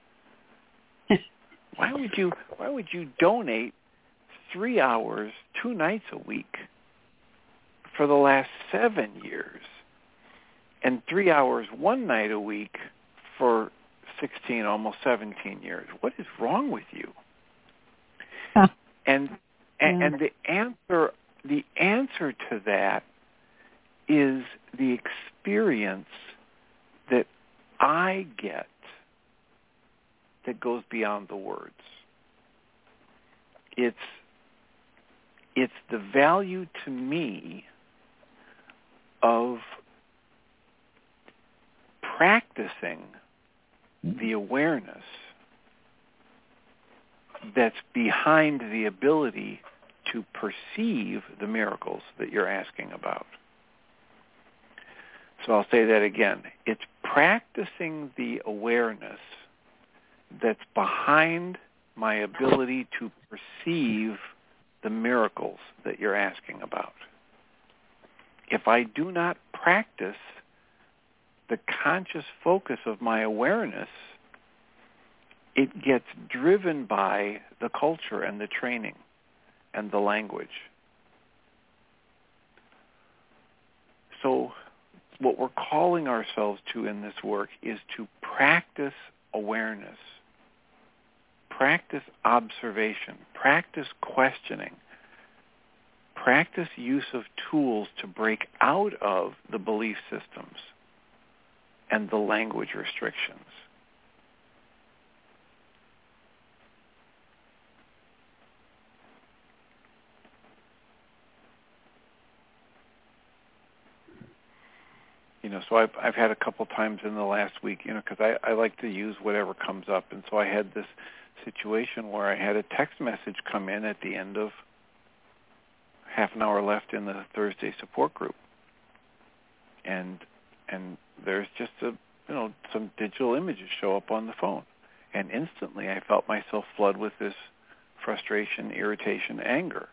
Why would you why would you donate three hours, two nights a week for the last seven years and three hours one night a week for sixteen, almost seventeen years? What is wrong with you? Huh. And and, yeah. and the answer the answer to that is the experience that I get that goes beyond the words. It's it's the value to me of practicing the awareness that's behind the ability to perceive the miracles that you're asking about. So I'll say that again. It's practicing the awareness that's behind my ability to perceive the miracles that you're asking about. If I do not practice the conscious focus of my awareness, it gets driven by the culture and the training and the language. So what we're calling ourselves to in this work is to practice awareness, practice observation, practice questioning, practice use of tools to break out of the belief systems and the language restrictions. You know, so I've I've had a couple times in the last week, you know, because I, I like to use whatever comes up, and so I had this situation where I had a text message come in at the end of half an hour left in the Thursday support group, and and there's just a you know some digital images show up on the phone, and instantly I felt myself flood with this frustration, irritation, anger,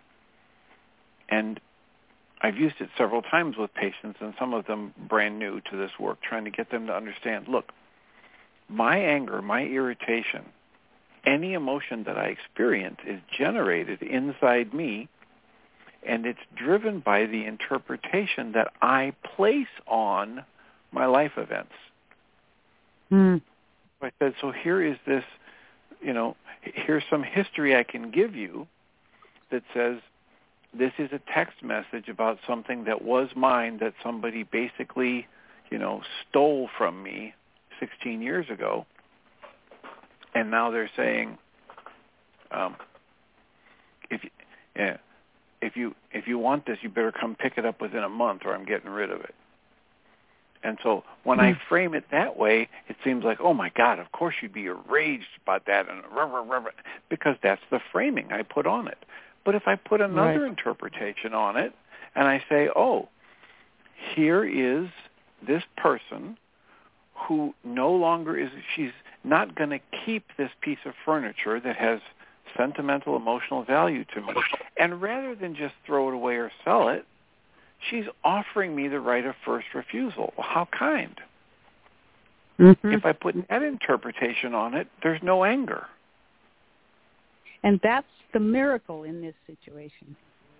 and I've used it several times with patients, and some of them brand new to this work, trying to get them to understand, look, my anger, my irritation, any emotion that I experience is generated inside me, and it's driven by the interpretation that I place on my life events. Mm. I said, so here is this, you know, here's some history I can give you that says, this is a text message about something that was mine that somebody basically, you know, stole from me sixteen years ago. And now they're saying, um, if, yeah, if you if you want this, you better come pick it up within a month or I'm getting rid of it. And so when mm. I frame it that way, it seems like, oh, my God, of course you'd be enraged about that, and rah, rah, rah, rah, because that's the framing I put on it. But if I put another right. interpretation on it and I say, oh, here is this person who no longer is, she's not going to keep this piece of furniture that has sentimental, emotional value to me. And rather than just throw it away or sell it, she's offering me the right of first refusal. Well, how kind. Mm-hmm. If I put that interpretation on it, there's no anger. And that's the miracle in this situation.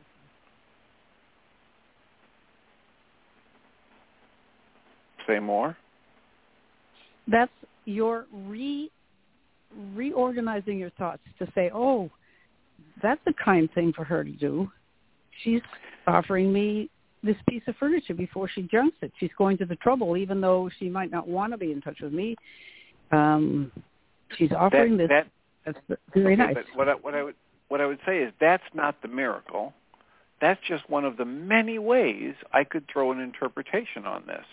Say more. That's your re reorganizing your thoughts to say, oh, that's a kind thing for her to do. She's offering me this piece of furniture before she junks it. She's going to the trouble, even though she might not want to be in touch with me. Um, she's offering that, this. That, That's very okay, nice. But what I, what I would what I would say is that's not the miracle. That's just one of the many ways I could throw an interpretation on this.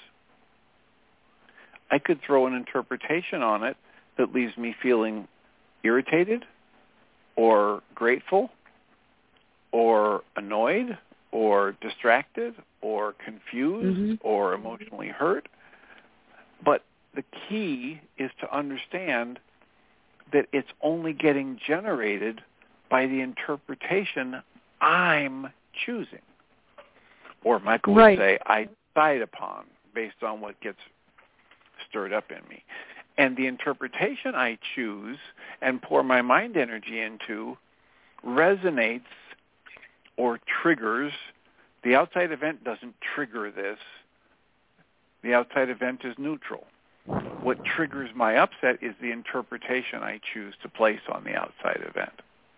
I could throw an interpretation on it that leaves me feeling irritated or grateful or annoyed or distracted or confused mm-hmm. or emotionally hurt. But the key is to understand that it's only getting generated by the interpretation I'm choosing. Or Michael right. would say, I decide upon based on what gets stirred up in me. And the interpretation I choose and pour my mind energy into resonates or triggers. The outside event doesn't trigger this. The outside event is neutral. What triggers my upset is the interpretation I choose to place on the outside event.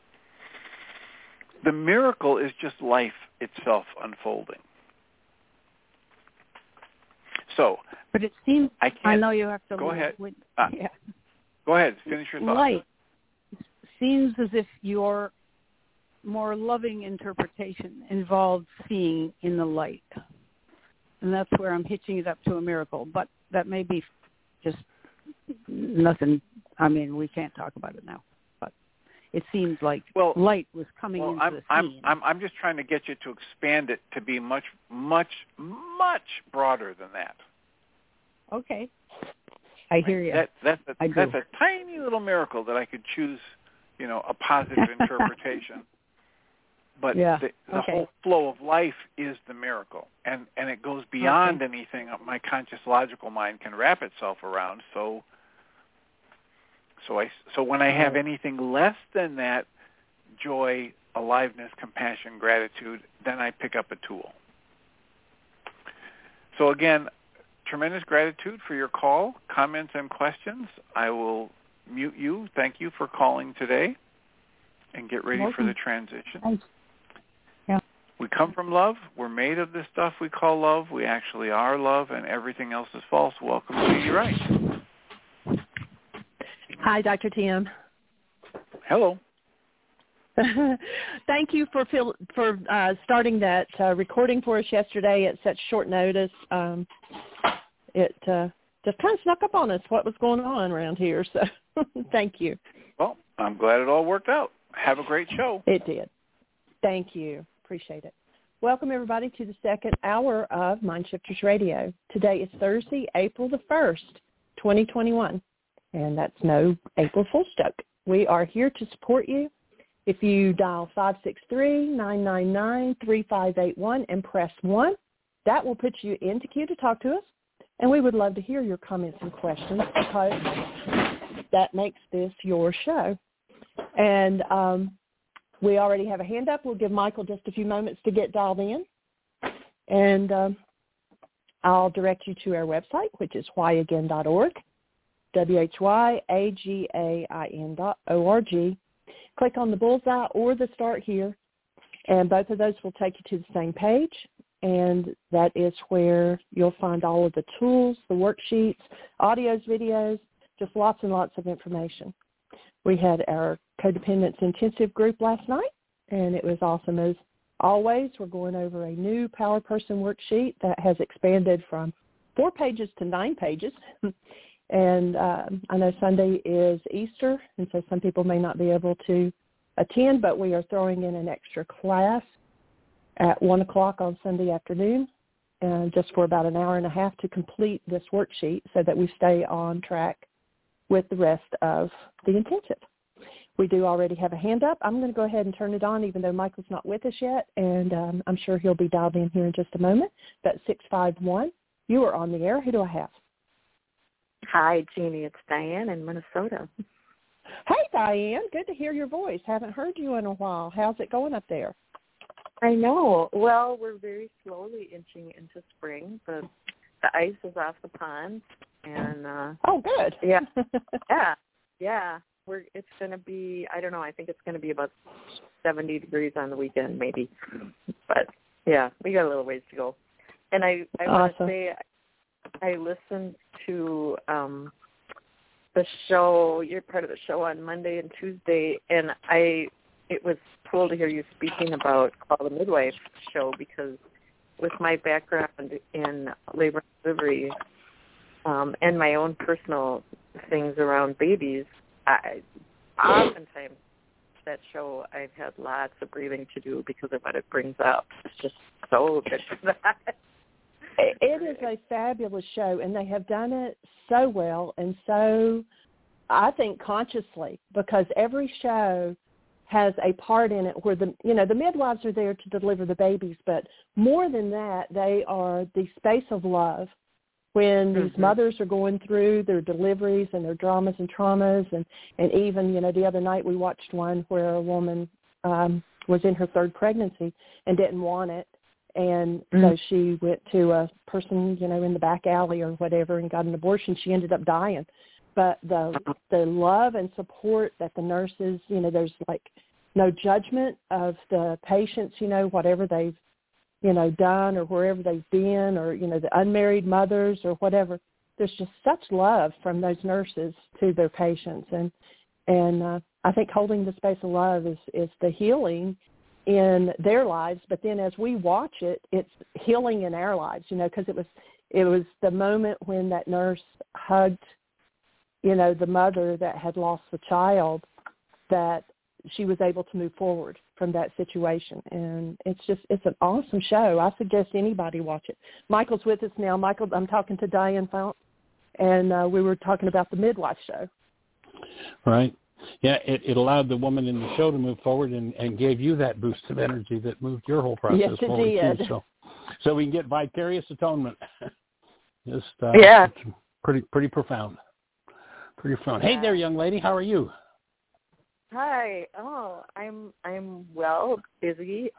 The miracle is just life itself unfolding. So, but it seems, I, can't, I know you have to... Go ahead. With, uh, yeah. Go ahead. Finish your thought. Light seems as if your more loving interpretation involves seeing in the light. And that's where I'm hitching it up to a miracle. But that may be just nothing. I mean, we can't talk about it now. But it seemed like well, light was coming well, into I'm, the I'm, scene. I'm, I'm just trying to get you to expand it to be much, much, much broader than that. Okay. I hear you. That, that's a, I that's do. a tiny little miracle that I could choose, you know, a positive interpretation. But yeah. the, the okay. whole flow of life is the miracle, and, and it goes beyond okay. anything my conscious logical mind can wrap itself around. So, so I, so when I have anything less than that joy, aliveness, compassion, gratitude, then I pick up a tool. So again, tremendous gratitude for your call, comments, and questions. I will mute you. Thank you for calling today, and get ready Welcome. for the transition. Thanks. Yeah. We come from love. We're made of this stuff we call love. We actually are love, and everything else is false. Welcome to Jeannie Rice. Hi, Doctor Tim. Hello. Thank you for fil- for uh, starting that uh, recording for us yesterday at such short notice. Um, it uh, just kind of snuck up on us what was going on around here, so thank you. Well, I'm glad it all worked out. Have a great show. It did. Thank you. Appreciate it. Welcome, everybody, to the second hour of Mind Shifters Radio. Today is Thursday, April the first, twenty twenty-one, and that's no April Fool's joke. We are here to support you. If you dial five six three, nine nine nine, three five eight one and press one, that will put you into queue to talk to us, and we would love to hear your comments and questions because that makes this your show. And um, we already have a hand up. We'll give Michael just a few moments to get dialed in, and um, I'll direct you to our website, which is why again dot org, W H Y A G A I N dot O R G. Click on the bullseye or the start here, and both of those will take you to the same page, and that is where you'll find all of the tools, the worksheets, audios, videos, just lots and lots of information. We had our Codependence Intensive group last night, and it was awesome as always. We're going over a new Power Person worksheet that has expanded from four pages to nine pages. And uh, I know Sunday is Easter, and so some people may not be able to attend, but we are throwing in an extra class at one o'clock on Sunday afternoon, and just for about an hour and a half to complete this worksheet so that we stay on track with the rest of the intensive. We do already have a hand up. I'm going to go ahead and turn it on, even though Michael's not with us yet, and um, I'm sure he'll be dialed in here in just a moment. That's six five one. You are on the air. Who do I have? Hi, Jeannie. It's Diane in Minnesota. Hey, Diane. Good to hear your voice. Haven't heard you in a while. How's it going up there? I know. Well, we're very slowly inching into spring. The the ice is off the pond, and uh, oh, good. Yeah, yeah, yeah. We're. It's going to be. I don't know. I think it's going to be about seventy degrees on the weekend, maybe. But yeah, we got a little ways to go. And I, I awesome. want to say, I listened to um, the show. You're part of the show on Monday and Tuesday, and I. It was cool to hear you speaking about Call the Midwife show, because with my background in labor and delivery um, and my own personal things around babies, I oftentimes that show I've had lots of breathing to do because of what it brings up. It's just so good for that. It is a fabulous show, and they have done it so well and so, I think, consciously, because every show has a part in it where the you know the midwives are there to deliver the babies, but more than that, they are the space of love when these mm-hmm. mothers are going through their deliveries and their dramas and traumas, and and even you know the other night we watched one where a woman um, was in her third pregnancy and didn't want it, and mm-hmm. so she went to a person you know in the back alley or whatever and got an abortion. She ended up dying. But the the love and support that the nurses, you know, there's like no judgment of the patients, you know, whatever they've, you know, done or wherever they've been, or, you know, the unmarried mothers or whatever. There's just such love from those nurses to their patients. And and uh, I think holding the space of love is, is the healing in their lives. But then as we watch it, it's healing in our lives, you know, because it was, it was the moment when that nurse hugged you know, the mother that had lost the child, that she was able to move forward from that situation. And it's just, it's an awesome show. I suggest anybody watch it. Michael's with us now. Michael, I'm talking to Diane Fount, and uh, we were talking about the midwife show. Right. Yeah, it, it allowed the woman in the show to move forward and, and gave you that boost of energy that moved your whole process yes, it forward. did. Too, so, so we can get vicarious atonement. Just uh, yeah, pretty pretty profound. Pretty profound. Hey there, young lady. How are you? Hi. Oh, I'm I'm well, busy.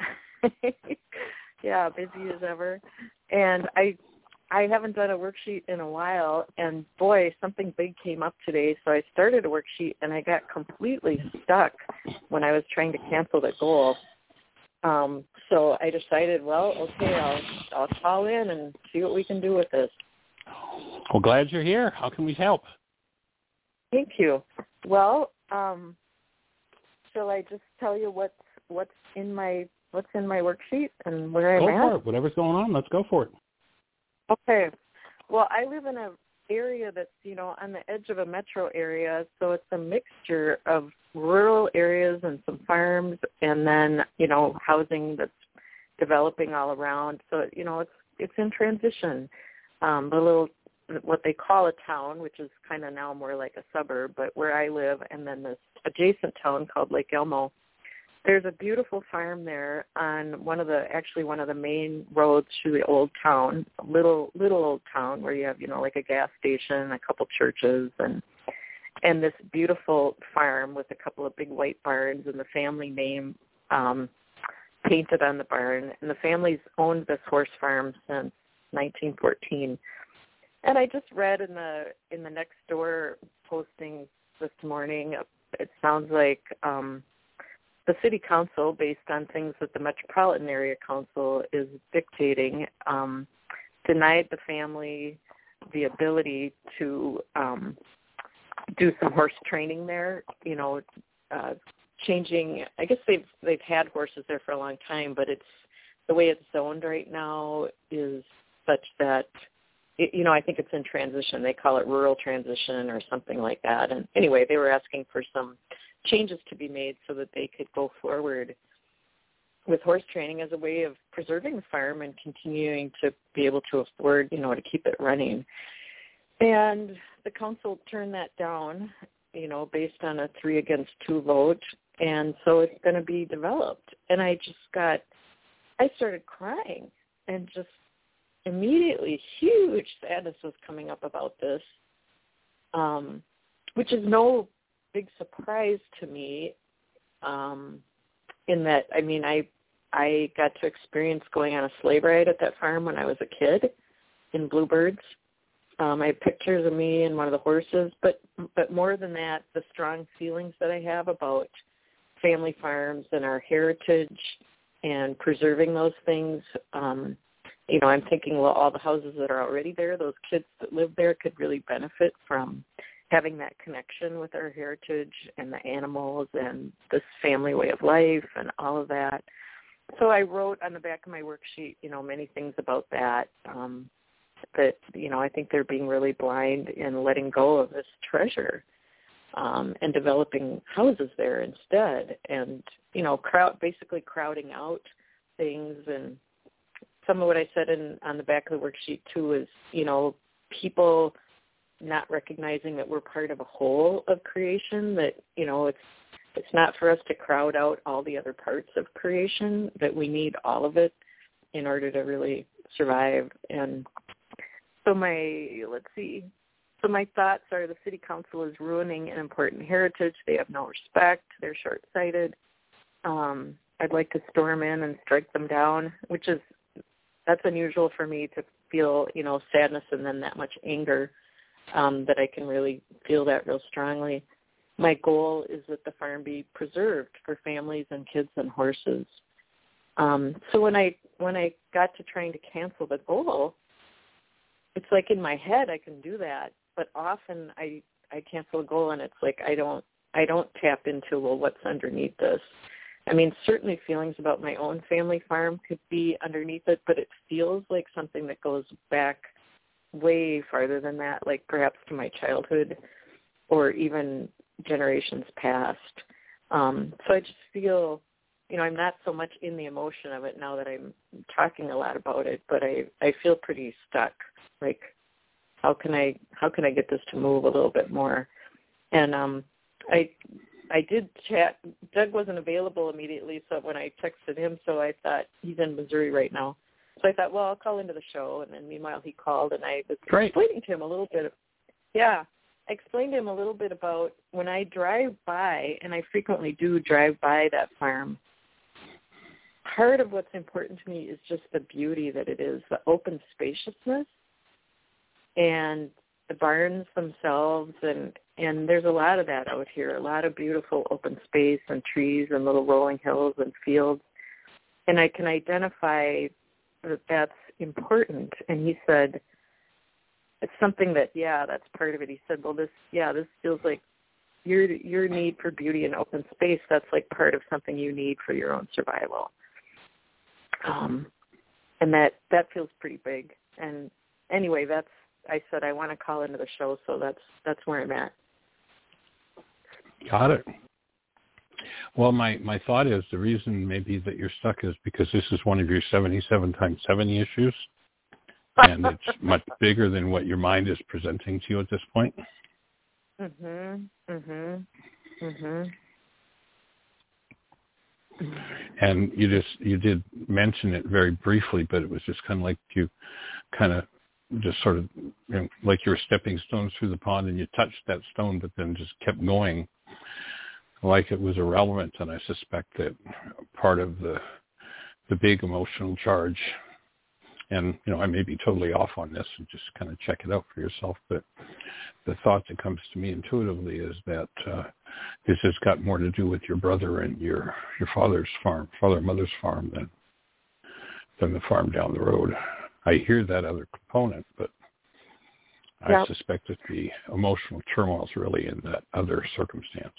yeah, busy as ever. And I I haven't done a worksheet in a while, and boy, something big came up today. So I started a worksheet, and I got completely stuck when I was trying to cancel the goal. Um, so I decided, well, okay, I'll I'll call in and see what we can do with this. Well, glad you're here. How can we help? Thank you. Well, um, shall I just tell you what's what's in my what's in my worksheet and where I'm go at? Go for it. Whatever's going on, let's go for it. Okay. Well, I live in an area that's, you know, on the edge of a metro area, so it's a mixture of rural areas and some farms, and then, you know, housing that's developing all around. So, you know, it's it's in transition. Um, the little, what they call a town, which is kind of now more like a suburb, but where I live, and then this adjacent town called Lake Elmo. There's a beautiful farm there on one of the, actually one of the main roads through the old town, little little old town where you have, you know, like a gas station, a couple churches, and and this beautiful farm with a couple of big white barns and the family name um, painted on the barn. And the family's owned this horse farm since nineteen fourteen. And I just read in the in the next door posting this morning, it sounds like um, the city council, based on things that the Metropolitan Area Council is dictating, um, denied the family the ability to um, do some horse training there. You know, uh, changing. I guess they've they've had horses there for a long time, but it's the way it's zoned right now is such that, it, you know, I think it's in transition. They call it rural transition or something like that. And anyway, they were asking for some changes to be made so that they could go forward with horse training as a way of preserving the farm and continuing to be able to afford, you know, to keep it running. And the council turned that down, you know, based on a three against two vote. And so it's going to be developed. And I just got, I started crying, and just immediately huge sadness was coming up about this, um, which is no big surprise to me, um, in that, I mean, I I got to experience going on a sleigh ride at that farm when I was a kid in Bluebirds. Um, I have pictures of me and one of the horses, but but more than that, the strong feelings that I have about family farms and our heritage and preserving those things. Um, you know, I'm thinking, well, all the houses that are already there, those kids that live there could really benefit from having that connection with our heritage and the animals and this family way of life and all of that. So I wrote on the back of my worksheet, you know, many things about that, um, that, you know, I think they're being really blind in letting go of this treasure um, and developing houses there instead, and, you know, crowd, basically crowding out things. And some of what I said in on the back of the worksheet, too, is, you know, people not recognizing that we're part of a whole of creation, that, you know, it's it's not for us to crowd out all the other parts of creation, that we need all of it in order to really survive. And so my, let's see, so my thoughts are the city council is ruining an important heritage. They have no respect. They're short-sighted. Um, I'd like to storm in and strike them down, which is, that's unusual for me to feel, you know, sadness and then that much anger. Um, that I can really feel that real strongly. My goal is that the farm be preserved for families and kids and horses. Um, so when I when I got to trying to cancel the goal, it's like in my head I can do that, but often I I cancel a goal and it's like I don't I don't tap into, well, what's underneath this. I mean, certainly feelings about my own family farm could be underneath it, but it feels like something that goes back way farther than that, like perhaps to my childhood or even generations past. Um, so I just feel, you know, I'm not so much in the emotion of it now that I'm talking a lot about it, but I, I feel pretty stuck. Like, how can I how can I get this to move a little bit more? And um, I I did chat. Doug wasn't available immediately, so when I texted him, so I thought he's in Missouri right now. So I thought, well, I'll call into the show. And then meanwhile, he called, and I was Great. explaining to him a little bit. Of, yeah, I explained to him a little bit about when I drive by, and I frequently do drive by that farm. Part of what's important to me is just the beauty that it is, the open spaciousness, and the barns themselves, and, and there's a lot of that out here, a lot of beautiful open space and trees and little rolling hills and fields. And I can identify that that's important. And he said, it's something that, yeah, that's part of it. He said, well, this, yeah, this feels like your your need for beauty and open space, that's like part of something you need for your own survival. Um, and that, that feels pretty big. And anyway, that's, I said I want to call into the show, so that's that's where I'm at. Got it. Well, my, my thought is the reason maybe that you're stuck is because this is one of your seventy-seven times seventy issues, and it's much bigger than what your mind is presenting to you at this point. Mhm. Mhm. Mhm. And you just you did mention it very briefly, but it was just kind of like you kind of just sort of, you know, like you were stepping stones through the pond, and you touched that stone, but then just kept going like it was irrelevant. And I suspect that part of the the big emotional charge, and, you know, I may be totally off on this, and just kind of check it out for yourself, but the thought that comes to me intuitively is that uh, this has got more to do with your brother and your, your father's farm, father and mother's farm, than than the farm down the road. I hear that other component, but I yep. suspect that the emotional turmoil is really in that other circumstance.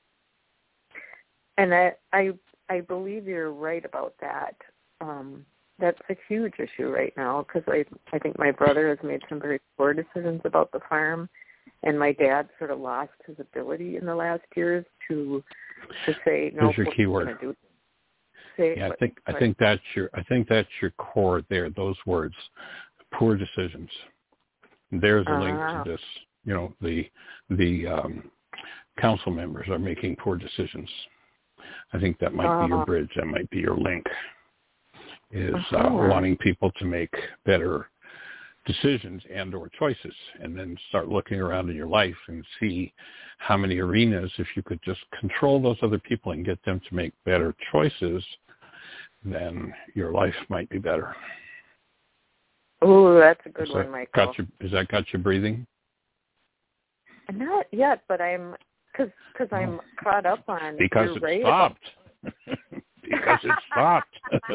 And I, I, I believe you're right about that. Um, that's a huge issue right now, because I, I think my brother has made some very poor decisions about the farm, and my dad sort of lost his ability in the last years to to say no. There's your key word. Do. Say, yeah, I what, think I think that's your I think that's your core there. Those words, poor decisions. There's a link uh, to this. You know, the the um, council members are making poor decisions. I think that might uh, be your bridge. That might be your link. Is uh, uh-huh. wanting people to make better decisions and or choices, and then start looking around in your life and see how many arenas, if you could just control those other people and get them to make better choices, then your life might be better. Oh, that's a good is one, that Michael. Got you, has that got you breathing? Not yet, but I'm because because oh. I'm caught up on because you're it right stopped. Because it stopped.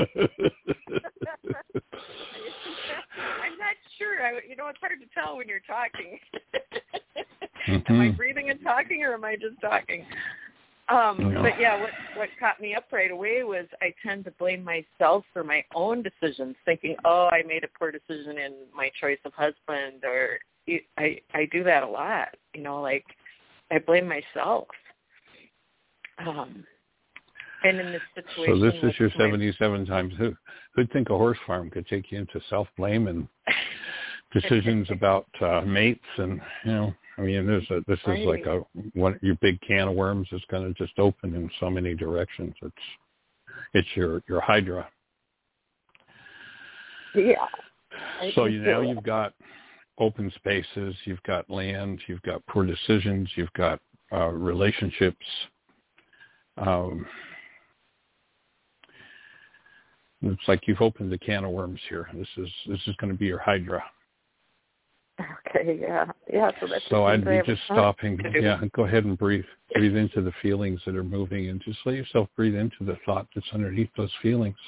I'm not sure. I, you know, it's hard to tell when you're talking. Mm-hmm. Am I breathing and talking, or am I just talking? Um, no. But yeah, what what caught me up right away was I tend to blame myself for my own decisions, thinking, oh, I made a poor decision in my choice of husband, or I I do that a lot. You know, like I blame myself. Um. And in this situation, so this is your my, seventy-seven times. Who, who'd think a horse farm could take you into self-blame and decisions about uh, mates? And, you know, I mean, there's a, this right. is like a one your big can of worms is going to just open in so many directions. It's it's your your hydra. Yeah. So you now you've got open spaces, you've got land, you've got poor decisions, you've got uh, relationships. Um, It's like you've opened a can of worms here. This is this is going to be your hydra. Okay, yeah, yeah. So that's so I'd be just stopping. Yeah, go ahead and breathe. Breathe into the feelings that are moving, and just let yourself breathe into the thought that's underneath those feelings.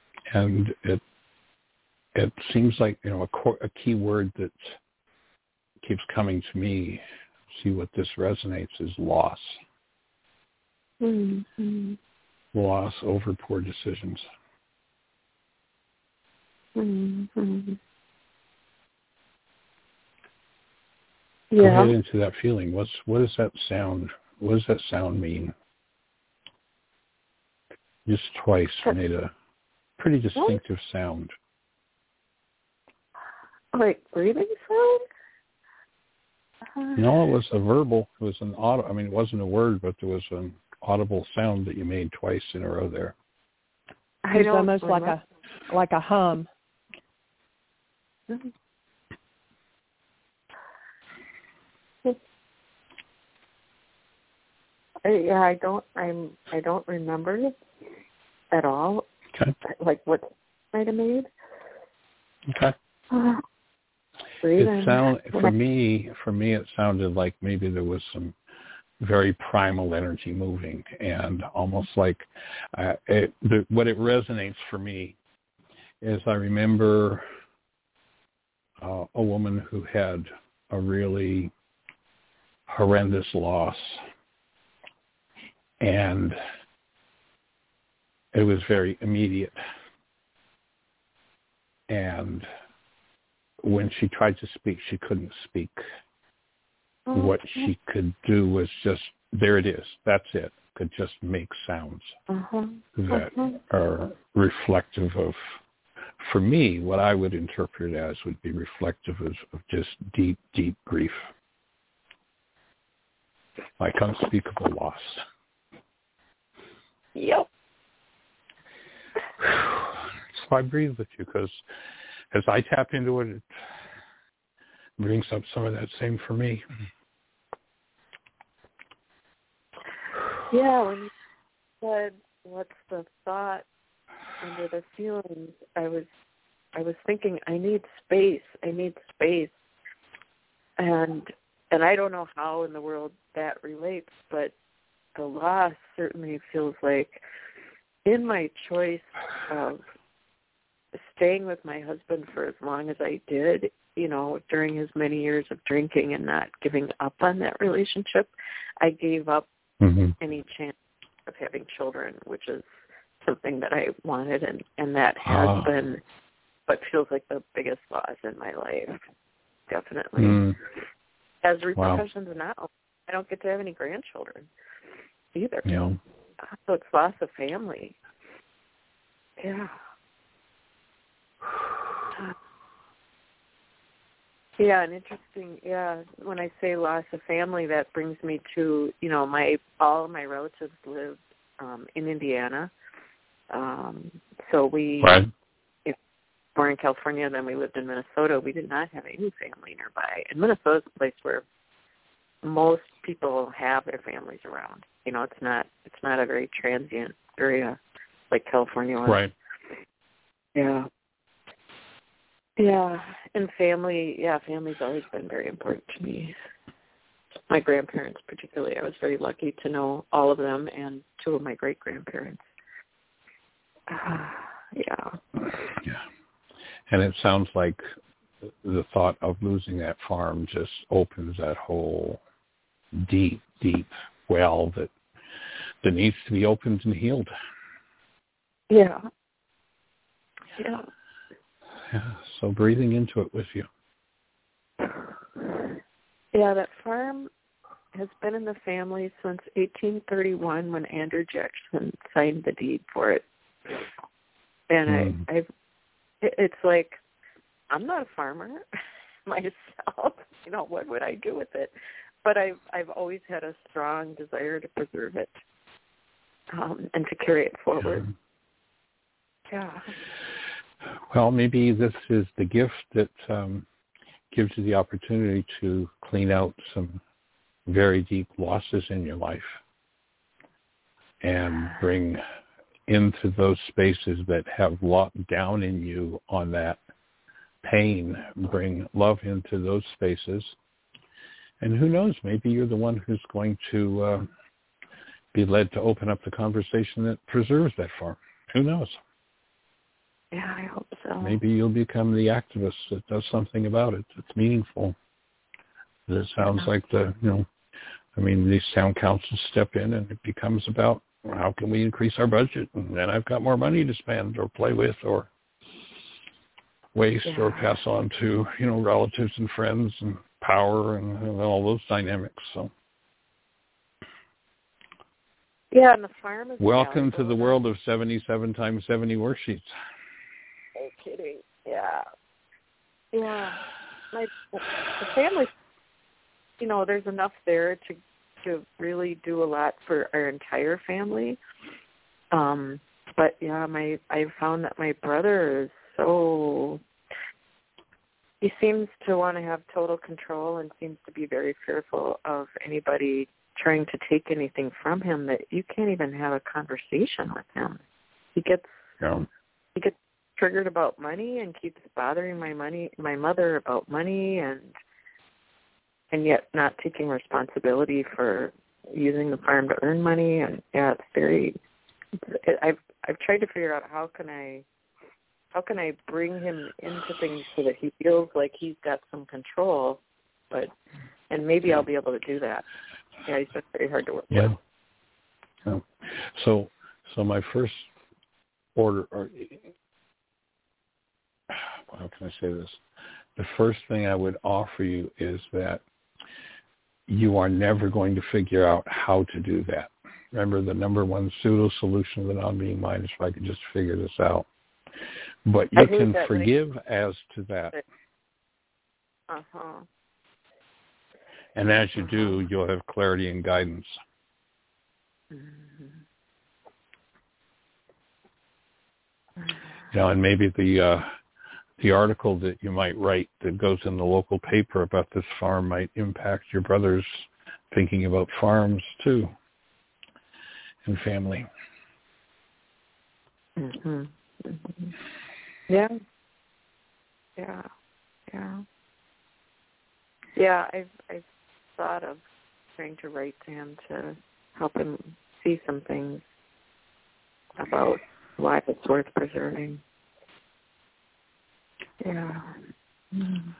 And it it seems like, you know, a, core, a key word that's keeps coming to me, see what this resonates, is loss. Mm-hmm. Loss over poor decisions. Mm-hmm. Yeah. Go ahead into that feeling. What's what does that sound? What does that sound mean? Just twice made a pretty distinctive sound. Like breathing sound? Uh, no, it was a verbal. It was an audio. I mean, it wasn't a word, but there was an audible sound that you made twice in a row there. I it was almost like a like a hum. Mm-hmm. Yeah, I don't. I'm. I don't remember it at all. Okay. Like what might have made. Okay. Uh, it sound for me. For me, it sounded like maybe there was some very primal energy moving, and almost like uh, it, the, what it resonates for me is I remember uh, a woman who had a really horrendous loss. And it was very immediate. And when she tried to speak, she couldn't speak. Oh, what okay. she could do was just, there it is, that's it, could just make sounds uh-huh. that uh-huh. are reflective of, for me, what I would interpret as would be reflective of, of just deep, deep grief. Like unspeakable loss. Yep. So I breathe with you because as I tap into it, it brings up some of that same for me. Yeah, when you said what's the thought under the feelings, I was I was thinking I need space. I need space. And and I don't know how in the world that relates, but the loss certainly feels like in my choice of staying with my husband for as long as I did, you know, during his many years of drinking and not giving up on that relationship, I gave up mm-hmm. any chance of having children, which is something that I wanted, and, and that has ah. been what feels like the biggest loss in my life, definitely. Mm. Has repercussions wow. now. I don't get to have any grandchildren either. Yeah. So it's loss of family. Yeah. Yeah, and interesting, yeah, when I say loss of family, that brings me to, you know, my all of my relatives lived um, in Indiana. Um, so we, right. if we're in California, then we lived in Minnesota. We did not have any family nearby. And Minnesota's a place where most people have their families around. You know, it's not it's not a very transient area like California was. Right. Yeah. Yeah, and family, yeah, family's always been very important to me. My grandparents particularly, I was very lucky to know all of them and two of my great-grandparents. Uh, yeah. Yeah. And it sounds like the thought of losing that farm just opens that whole deep, deep well that, that needs to be opened and healed. Yeah. Yeah. Yeah, so breathing into it with you. Yeah, that farm has been in the family since eighteen thirty-one when Andrew Jackson signed the deed for it. And mm. I, I've, it's like, I'm not a farmer myself. You know, what would I do with it? But I've, I've always had a strong desire to preserve it um, and to carry it forward. Yeah. yeah. Well, maybe this is the gift that um, gives you the opportunity to clean out some very deep losses in your life and bring into those spaces that have locked down in you on that pain, bring love into those spaces. And who knows, maybe you're the one who's going to uh, be led to open up the conversation that preserves that farm. Who knows? Yeah, I hope so. Maybe you'll become the activist that does something about it that's meaningful. But it sounds like the, you know, I mean, these town councils step in and it becomes about how can we increase our budget? And then I've got more money to spend or play with or waste yeah. or pass on to, you know, relatives and friends and power and, and all those dynamics. So. Yeah, and the farm is welcome to the world of seventy-seven times seventy worksheets. No kidding. Yeah. Yeah. My the family, you know, there's enough there to to really do a lot for our entire family. Um, but yeah, my I found that my brother is so he seems to want to have total control and seems to be very fearful of anybody trying to take anything from him, that you can't even have a conversation with him. He gets yeah. he gets triggered about money and keeps bothering my money my mother about money and and yet not taking responsibility for using the farm to earn money. And yeah, it's very it, I've I've tried to figure out how can I how can I bring him into things so that he feels like he's got some control, but and maybe I'll be able to do that. Yeah, he's just very hard to work yeah. with. Yeah. So, so my first order, or how can I say this? The first thing I would offer you is that you are never going to figure out how to do that. Remember, the number one pseudo solution of the non-being mind is if I could just figure this out. But you can forgive way. as to that. Uh-huh. And as you do, you'll have clarity and guidance. Mm-hmm. You know, and maybe the uh, the article that you might write that goes in the local paper about this farm might impact your brother's thinking about farms too, and family. Mm-hmm. Mm-hmm. Yeah. Yeah. Yeah. Yeah. I've I've thought of trying to write to him to help him see some things about why it's worth preserving. Yeah. Mm.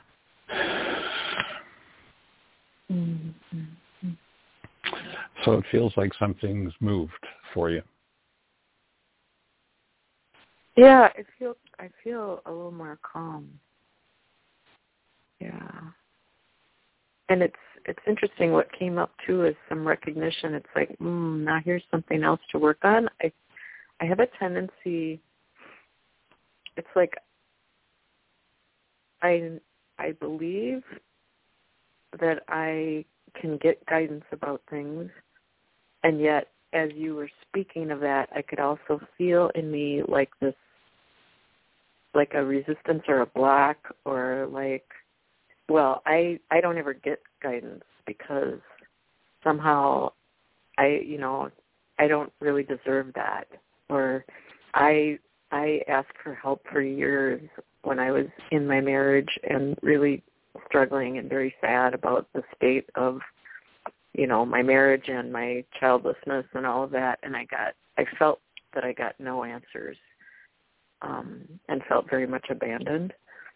Mm-hmm. So it feels like something's moved for you. Yeah, I feel I feel a little more calm. Yeah. And it's it's interesting what came up too is some recognition. It's like, mm, now here's something else to work on. I I have a tendency, it's like I I believe that I can get guidance about things, and yet as you were speaking of that, I could also feel in me like this, like a resistance or a block, or like, well, I, I don't ever get guidance because somehow I, you know, I don't really deserve that. Or I, I asked for help for years when I was in my marriage and really struggling and very sad about the state of, you know, my marriage and my childlessness and all of that. And I got, I felt that I got no answers, um, and felt very much abandoned.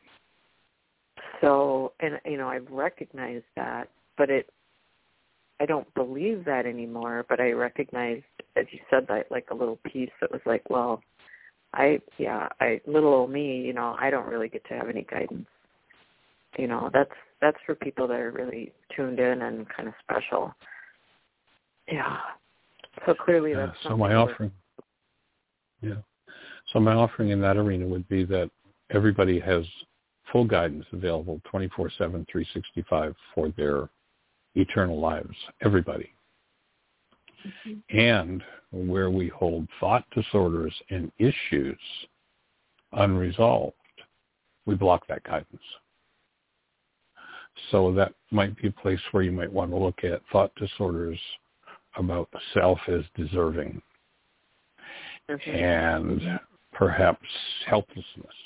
So, and, you know, I've recognized that, but it, I don't believe that anymore, but I recognized, as you said, that like a little piece that was like, well, I, yeah, I, little old me, you know, I don't really get to have any guidance. You know, that's, that's for people that are really tuned in and kind of special. Yeah. So clearly yeah, that's so my offering, yeah. So my offering in that arena would be that everybody has full guidance available twenty-four seven, three sixty-five for their eternal lives, everybody. Mm-hmm. And where we hold thought disorders and issues unresolved, we block that guidance. So that might be a place where you might want to look at thought disorders about self as deserving, mm-hmm. and perhaps helplessness.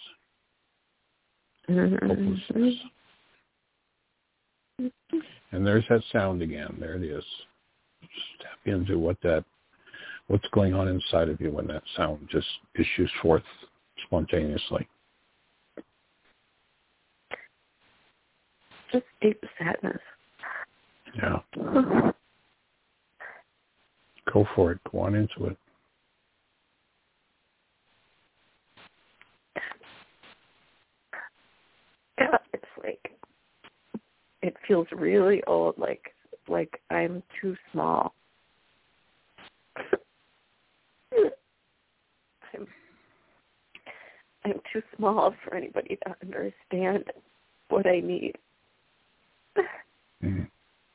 Mm-hmm. Hopelessness. Mm-hmm. And there's that sound again. There it is. Just tap into what that, what's going on inside of you when that sound just issues forth spontaneously. Just deep sadness. Yeah. Go for it. Go on into it. Yeah, it's like, it feels really old, like like I'm too small. I'm, I'm too small for anybody to understand what I need. Mm-hmm.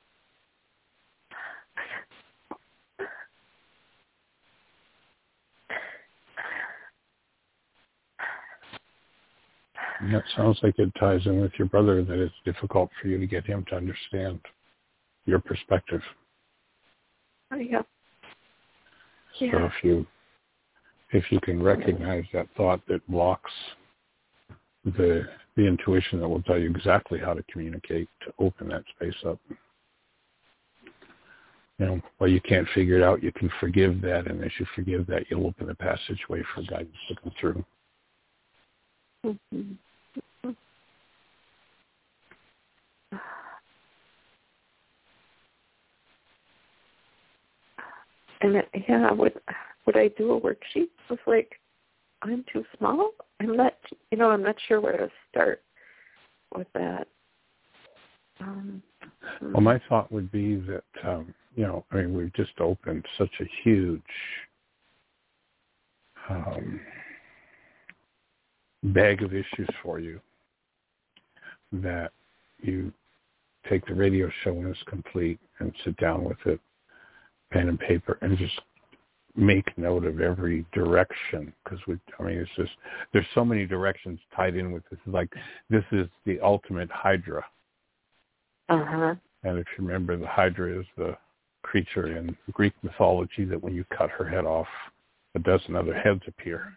And that sounds like it ties in with your brother, that it's difficult for you to get him to understand your perspective. Oh, yeah. So yeah. if you if you can recognize that thought that blocks the the intuition that will tell you exactly how to communicate, to open that space up. You know, while you can't figure it out, you can forgive that, and as you forgive that, you'll open the passageway for guidance to come through. Mm-hmm. And it, yeah, would would I do a worksheet? It's like, I'm too small. I'm not, you know, I'm not sure where to start with that. Um, well, my thought would be that, um, you know, I mean, we've just opened such a huge um, bag of issues for you that you take the radio show when it's complete and sit down with it, pen and paper, and just make note of every direction, because we, I mean, it's just, there's so many directions tied in with this. It's like, this is the ultimate Hydra. Uh-huh. And if you remember, the Hydra is the creature in Greek mythology that when you cut her head off, a dozen other heads appear.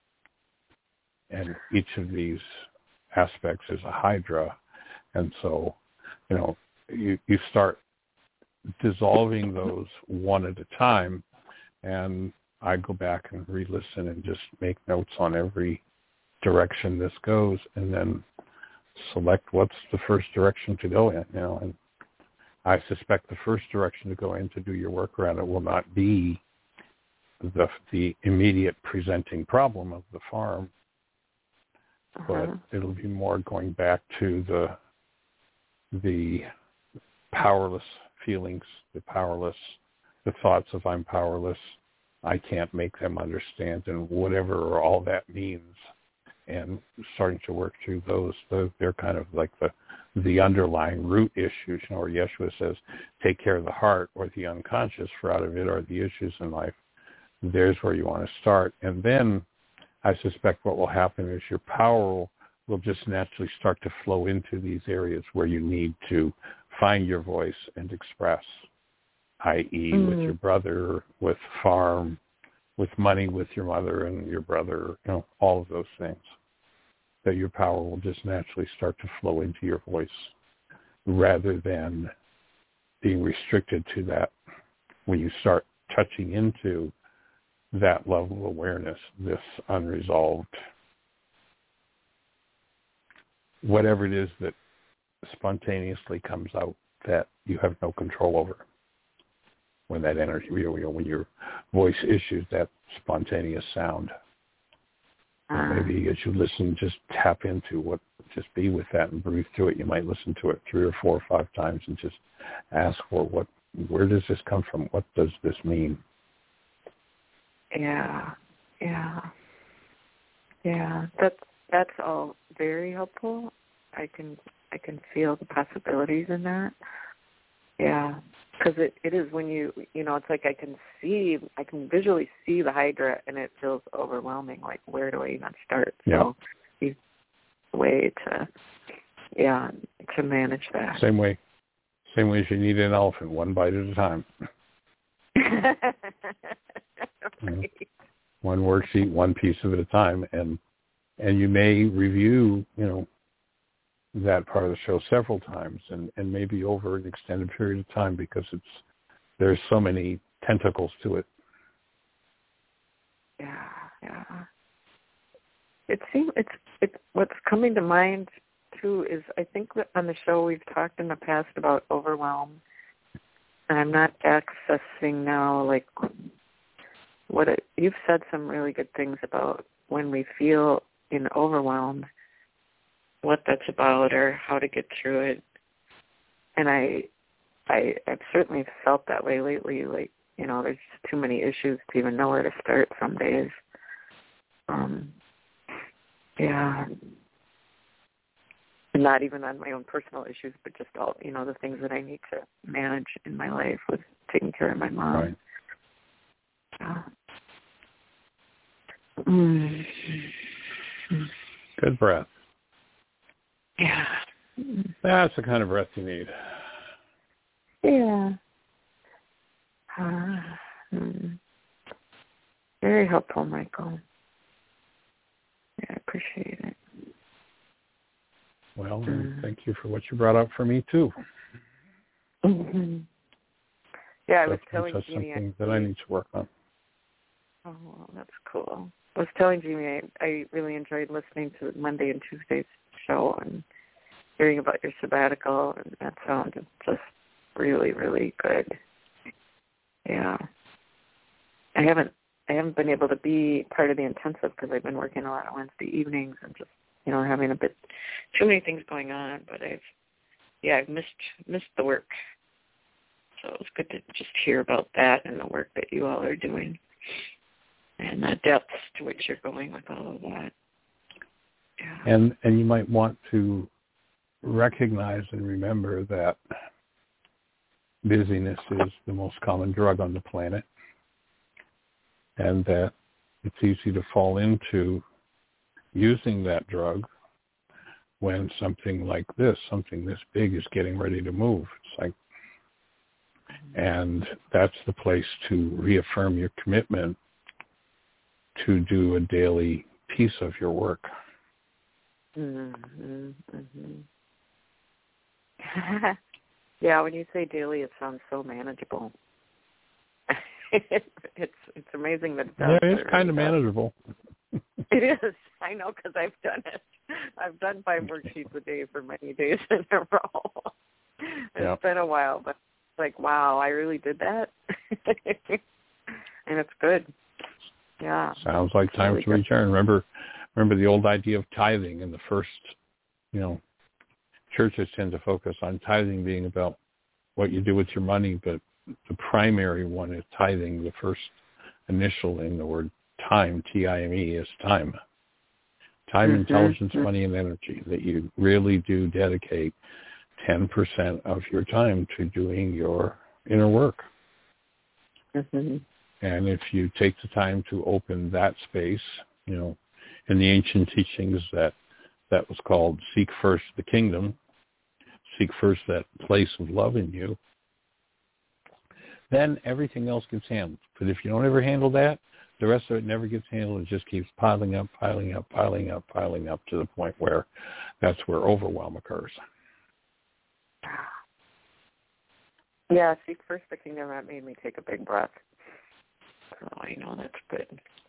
And each of these aspects is a Hydra. And so, you know, you, you start dissolving those one at a time, and I go back and re-listen and just make notes on every direction this goes, and then select what's the first direction to go in. You know, and I suspect the first direction to go in to do your work around it will not be the the immediate presenting problem of the farm, uh-huh. but it'll be more going back to the the powerless feelings, the powerless, the thoughts of I'm powerless, I can't make them understand, and whatever all that means, and starting to work through those. They're kind of like the the underlying root issues, you know, where Yeshua says, take care of the heart or the unconscious, for out of it are the issues in life. There's where you want to start. And then I suspect what will happen is your power will just naturally start to flow into these areas where you need to find your voice and express, that is mm. with your brother, with farm, with money, with your mother and your brother, you know, all of those things. That your power will just naturally start to flow into your voice rather than being restricted to that. When you start touching into that level of awareness, this unresolved, whatever it is that spontaneously comes out that you have no control over. When that energy, you know, when your voice issues that spontaneous sound. Uh, maybe as you listen, just tap into what, just be with that and breathe through it. You might listen to it three or four or five times and just ask for what, where does this come from? What does this mean? Yeah, yeah, yeah. That's that's all very helpful. I can I can feel the possibilities in that. Yeah, because it, it is when you, you know, it's like I can see, I can visually see the Hydra, and it feels overwhelming. Like, where do I even start? Yeah. So, the way to, yeah, to manage that. Same way, same way as you need an elephant, one bite at a time. Right. You know, one worksheet, one piece of it at a time, and and you may review, you know, that part of the show several times, and, and maybe over an extended period of time, because it's there's so many tentacles to it. Yeah, yeah. It seems it's it's what's coming to mind too is I think on the show we've talked in the past about overwhelm and I'm not accessing now, like, what it, you've said some really good things about when we feel in overwhelmed, what that's about or how to get through it. And I, I, I've certainly felt that way lately. Like, you know, there's just too many issues to even know where to start some days. Um, yeah. And not even on my own personal issues, but just all, you know, the things that I need to manage in my life with taking care of my mom. Right. Uh, mm. Good breath. Yeah. That's the kind of breath you need. Yeah. Uh, mm. Very helpful, Michael. Yeah, I appreciate it. Well, mm. thank you for what you brought up for me, too. Mm-hmm. Yeah, I was that's, telling that's Jeannie. something I, that I need to work on. Oh, well, that's cool. I was telling Jeannie I, I really enjoyed listening to Monday and Tuesday's show and hearing about your sabbatical, and that sounded just really, really good. Yeah. I haven't I haven't been able to be part of the intensive because I've been working a lot on Wednesday evenings and just, you know, having a bit too many things going on. But I've, yeah, I've missed missed the work. So it's good to just hear about that and the work that you all are doing and the depths to which you're going with all of that. Yeah. And and you might want to recognize and remember that busyness is the most common drug on the planet, and that it's easy to fall into using that drug when something like this, something this big is getting ready to move. It's like, and that's the place to reaffirm your commitment to do a daily piece of your work. Mm-hmm, mm-hmm. Yeah, when you say daily, it sounds so manageable. it's it's amazing that it does. Yeah, it's kind of manageable. It is. I know because I've done it. I've done five worksheets a day for many days in a row. It's yep. been a while, but it's like, wow, I really did that. And it's good. Yeah. Sounds like time really to good. return. Remember, remember the old idea of tithing, and the first, you know, churches tend to focus on tithing being about what you do with your money, but the primary one is tithing. The first initial in the word time, T I M E, is time. Time, mm-hmm. intelligence, mm-hmm. money, and energy, that you really do dedicate ten percent of your time to doing your inner work. Mm-hmm. And if you take the time to open that space, you know, in the ancient teachings that that was called seek first the kingdom, seek first that place of love in you, then everything else gets handled. But if you don't ever handle that, the rest of it never gets handled. It just keeps piling up, piling up, piling up, piling up to the point where that's where overwhelm occurs. Yeah, seek first the kingdom. That made me take a big breath. So I know that's good.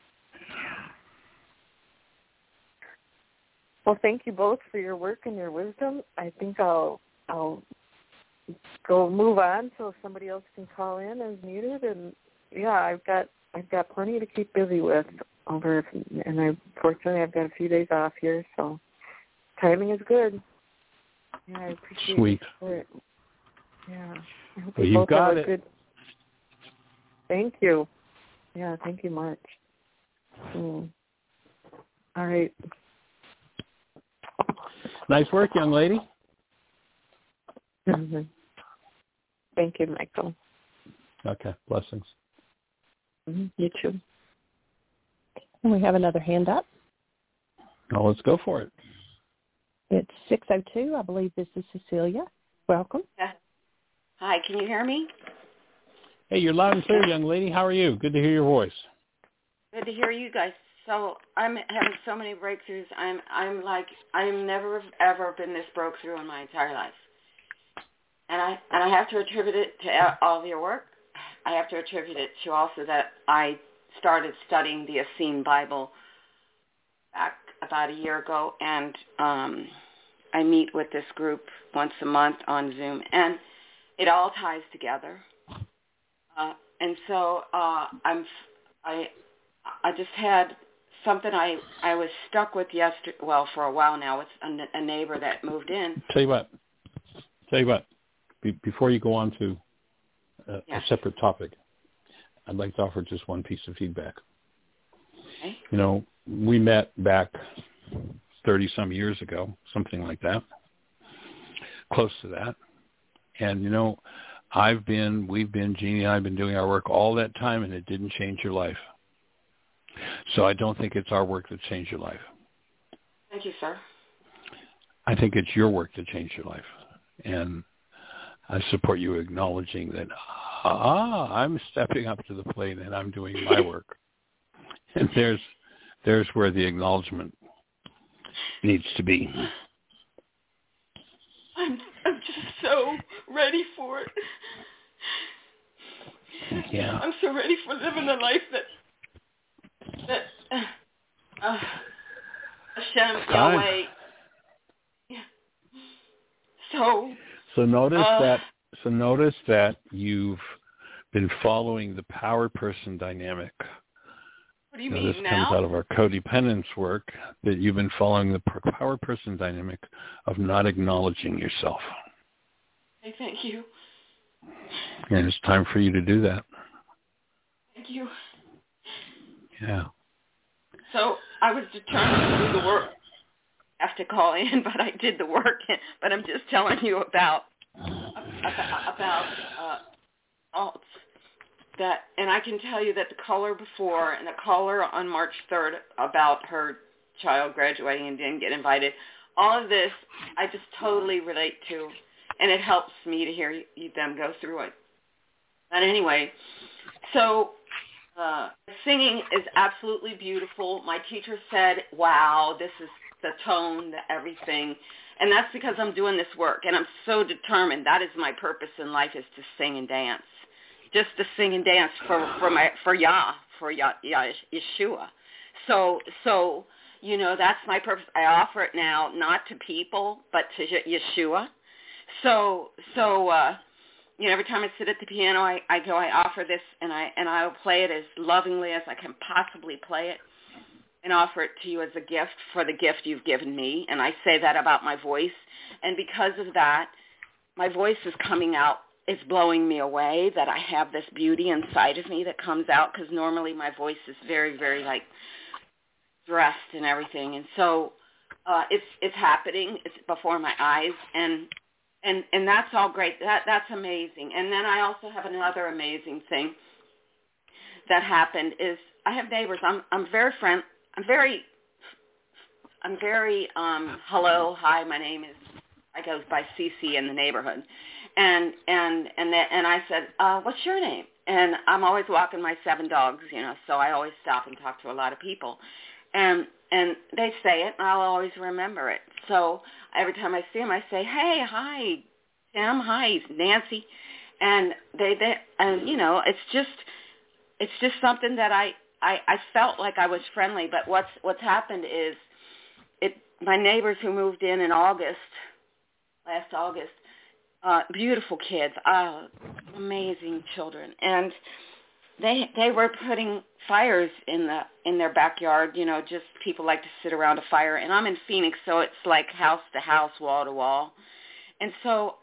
Well, thank you both for your work and your wisdom. I think I'll I'll go move on so somebody else can call in as needed. And yeah, I've got I've got plenty to keep busy with over, and I fortunately I've got a few days off here, so timing is good. Yeah, I appreciate Sweet. it. Yeah, I hope well, you you've both got have a it. good. Thank you. Yeah, thank you much. Mm. All right. Nice work, young lady. Mm-hmm. Thank you, Michael. Okay, blessings. Mm-hmm. You too. And we have another hand up. Oh, let's go for it. It's six oh two. I believe this is Cecilia. Welcome. Uh, hi, can you hear me? Hey, you're loud and clear, young lady. How are you? Good to hear your voice. Good to hear you guys. So I'm having so many breakthroughs. I'm I'm like I've never ever been this broke through in my entire life, and I and I have to attribute it to all of your work. I have to attribute it to also that I started studying the Essene Bible back about a year ago, and um, I meet with this group once a month on Zoom, and it all ties together. Uh, and so uh, I'm, I, I just had something I, I was stuck with yesterday, well, for a while now, with a, a neighbor that moved in. Tell you what, tell you what, be, before you go on to a, yes. a separate topic, I'd like to offer just one piece of feedback. Okay. You know, we met back thirty-some years ago, something like that, close to that. And, you know, I've been, we've been, Jeannie and I have been doing our work all that time, and it didn't change your life. So I don't think it's our work that changed your life. Thank you, sir. I think it's your work that changed your life. And I support you acknowledging that, ah, I'm stepping up to the plate and I'm doing my work. And there's there's where the acknowledgement needs to be. I'm I'm just so ready for it. Yeah. I'm so ready for living the life that that uh, Hashem, Yahweh. Yeah. So So notice uh, that so notice that you've been following the power person dynamic. What do you, you know, mean this now? comes out of our codependence work, that you've been following the power person dynamic of not acknowledging yourself. Hey, thank you. And it's time for you to do that. Thank you. Yeah. So I was determined to do the work. I have to call in, but I did the work. But I'm just telling you about about, about uh, alts. That, and I can tell you that the caller before and the caller on March third about her child graduating and didn't get invited, all of this I just totally relate to, and it helps me to hear them go through it. But anyway, so uh, singing is absolutely beautiful. My teacher said, wow, this is the tone, the everything. And that's because I'm doing this work, and I'm so determined. That is my purpose in life, is to sing and dance. Just to sing and dance for for my for Yah for Yah, Yah Yeshua. So so you know, that's my purpose. I offer it now not to people but to Yeshua. So so uh, you know, every time I sit at the piano, I, I go, I offer this, and I and I will play it as lovingly as I can possibly play it, and offer it to you as a gift for the gift you've given me. And I say that about my voice, and because of that, my voice is coming out. It's blowing me away that I have this beauty inside of me that comes out, because normally my voice is very, very, like, dressed and everything. And so uh, it's it's happening. It's before my eyes, and and and that's all great. That That's amazing. And then I also have another amazing thing that happened is I have neighbors. I'm I'm very friend. I'm very, I'm very, um, hello, hi, my name is, I goes by Cece in the neighborhood. And and and that, and I said, uh, what's your name? And I'm always walking my seven dogs, you know, so I always stop and talk to a lot of people. And and they say it, and I'll always remember it. So every time I see them, I say, hey, hi, Tim, hi, Nancy. And they, they and, you know, it's just, it's just something that I, I, I felt like I was friendly. But what's what's happened is it my neighbors who moved in in August, last August, Uh, beautiful kids, uh, amazing children, and they they were putting fires in the in their backyard. You know, just people like to sit around a fire. And I'm in Phoenix, so it's like house to house, wall to wall. And so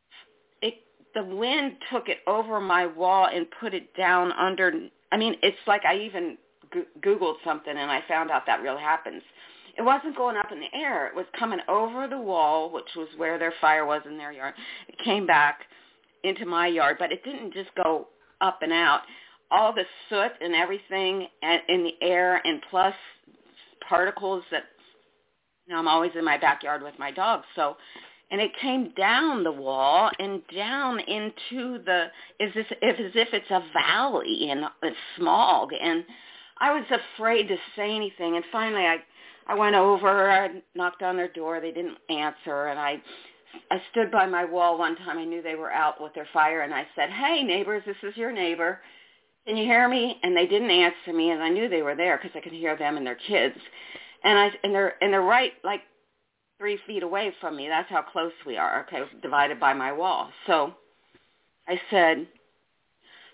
it the wind took it over my wall and put it down under. I mean, it's like I even go- Googled something and I found out that really happens. It wasn't going up in the air. It was coming over the wall, which was where their fire was in their yard. It came back into my yard, but it didn't just go up and out. All the soot and everything in the air, and plus particles that, you know, I'm always in my backyard with my dogs. So, and it came down the wall and down into the, as if, as if it's a valley and it's smog. And I was afraid to say anything. And finally I, I went over, I knocked on their door. They didn't answer. And I I stood by my wall one time. I knew they were out with their fire. And I said, hey, neighbors, this is your neighbor. Can you hear me? And they didn't answer me. And I knew they were there because I could hear them and their kids. And, I, and, they're, and they're right like three feet away from me. That's how close we are, okay, divided by my wall. So I said,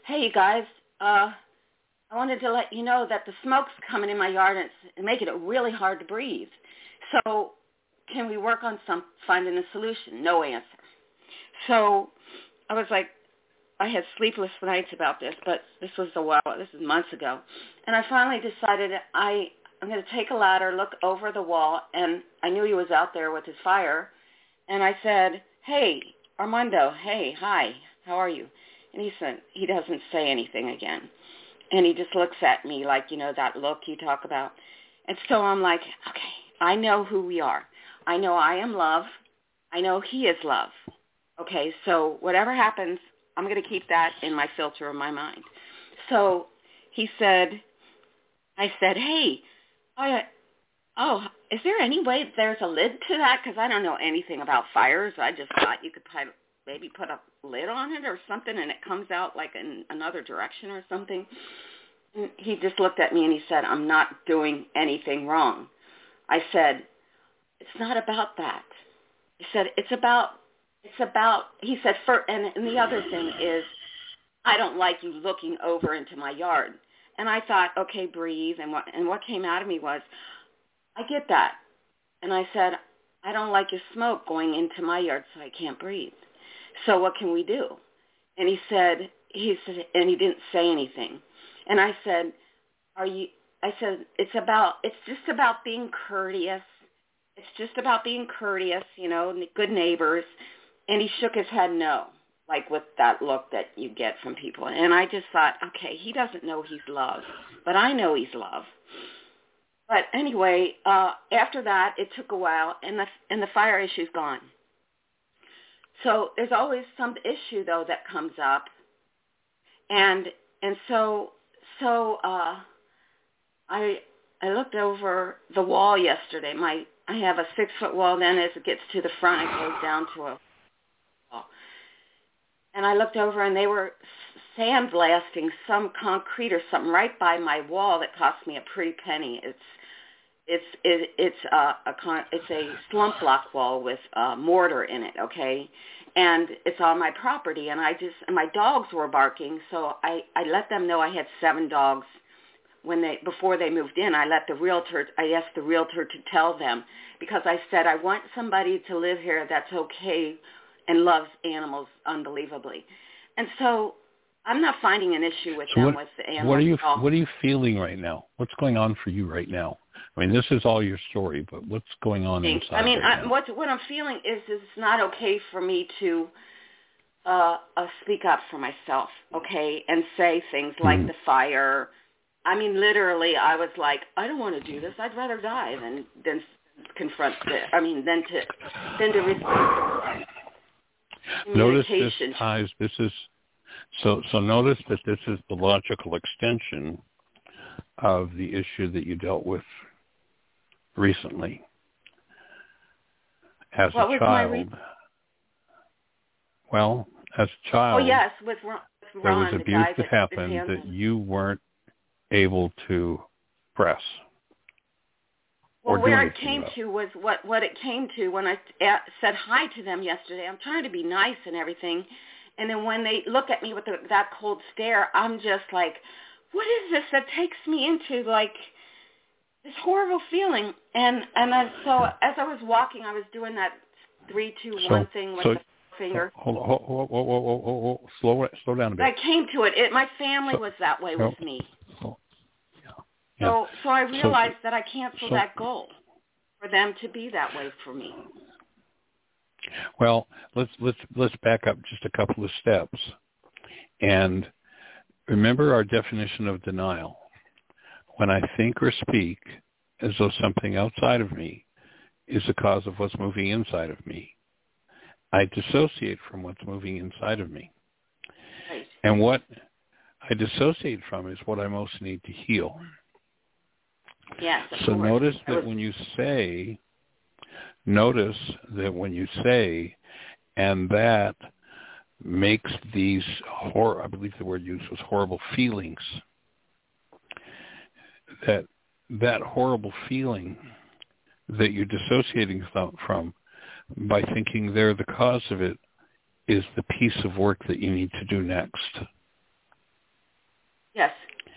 hey, you guys, uh, I wanted to let you know that the smoke's coming in my yard and it's making it really hard to breathe. So can we work on some finding a solution? No answer. So I was like, I had sleepless nights about this, but this was a while, this is months ago. And I finally decided I, I'm going to take a ladder, look over the wall, and I knew he was out there with his fire. And I said, hey, Armando, hey, hi, how are you? And he said, he doesn't say anything again. And he just looks at me like, you know, that look you talk about. And so I'm like, okay, I know who we are. I know I am love. I know he is love. Okay, so whatever happens, I'm going to keep that in my filter of my mind. So he said, I said, hey, I, oh, is there any way there's a lid to that? Because I don't know anything about fires. I just thought you could put, maybe put a lid on it or something and it comes out like in another direction or something. And he just looked at me and he said, I'm not doing anything wrong. I said, it's not about that. He said, it's about, it's about, he said, for, and, and the other thing is, I don't like you looking over into my yard. And I thought, okay, breathe. And what, and what came out of me was, I get that. And I said, I don't like your smoke going into my yard so I can't breathe. So what can we do? And he said, he said, and he didn't say anything. And I said, are you, I said, it's about, it's just about being courteous. It's just about being courteous, you know, good neighbors. And he shook his head no, like with that look that you get from people. And I just thought, okay, he doesn't know he's love, but I know he's love. But anyway, uh, after that, it took a while, and the and the fire issue's gone. So there's always some issue though that comes up, and and so so uh, I I looked over the wall yesterday. My I have a six foot wall. Then as it gets to the front, it goes down to a wall. And I looked over, and they were sandblasting some concrete or something right by my wall that cost me a pretty penny. It's it's it, it's a, a con, it's a slump block wall with uh, mortar in it, okay, and it's on my property. And I just and my dogs were barking, so I I let them know I had seven dogs when they before they moved in. I let the realtor I asked the realtor to tell them, because I said I want somebody to live here that's okay and loves animals unbelievably. And so I'm not finding an issue with so them what, with the animals. What are you at all. What are you feeling right now? What's going on for you right now? I mean, this is all your story, but what's going on inside? I mean, right I, now? what what I'm feeling is, is it's not okay for me to uh, uh, speak up for myself, okay, and say things like mm. the fire. I mean, literally, I was like, I don't want to do this. I'd rather die than than confront the. I mean, than to than to respond. Notice this ties. This is so. So notice that this is the logical extension of the issue that you dealt with recently. As what a was child, my re- well, as a child, oh yes, with Ron, with there Ron, was the abuse guy that happened that on. you weren't able to press. Well, where it came about. to was what, what it came to when I at, said hi to them yesterday. I'm trying to be nice and everything. And then when they look at me with the, that cold stare, I'm just like, what is this that takes me into, like, this horrible feeling? And and I, so as I was walking, I was doing that three, two, so, one thing with so, the finger. Hold on, hold, hold, hold, hold, hold, hold, hold, slow, slow down a bit. I came to it. it my family so, was that way so, with me. So, yeah. so, so I realized so, that I canceled so, that goal for them to be that way for me. Well, let's let's let's back up just a couple of steps, and remember our definition of denial. When I think or speak as though something outside of me is the cause of what's moving inside of me, I dissociate from what's moving inside of me. Right. And what I dissociate from is what I most need to heal. Yes, so course. notice that was... when you say, notice that when you say, and that makes these, hor- I believe the word used was horrible feelings, that that horrible feeling that you're dissociating from by thinking they're the cause of it is the piece of work that you need to do next. Yes.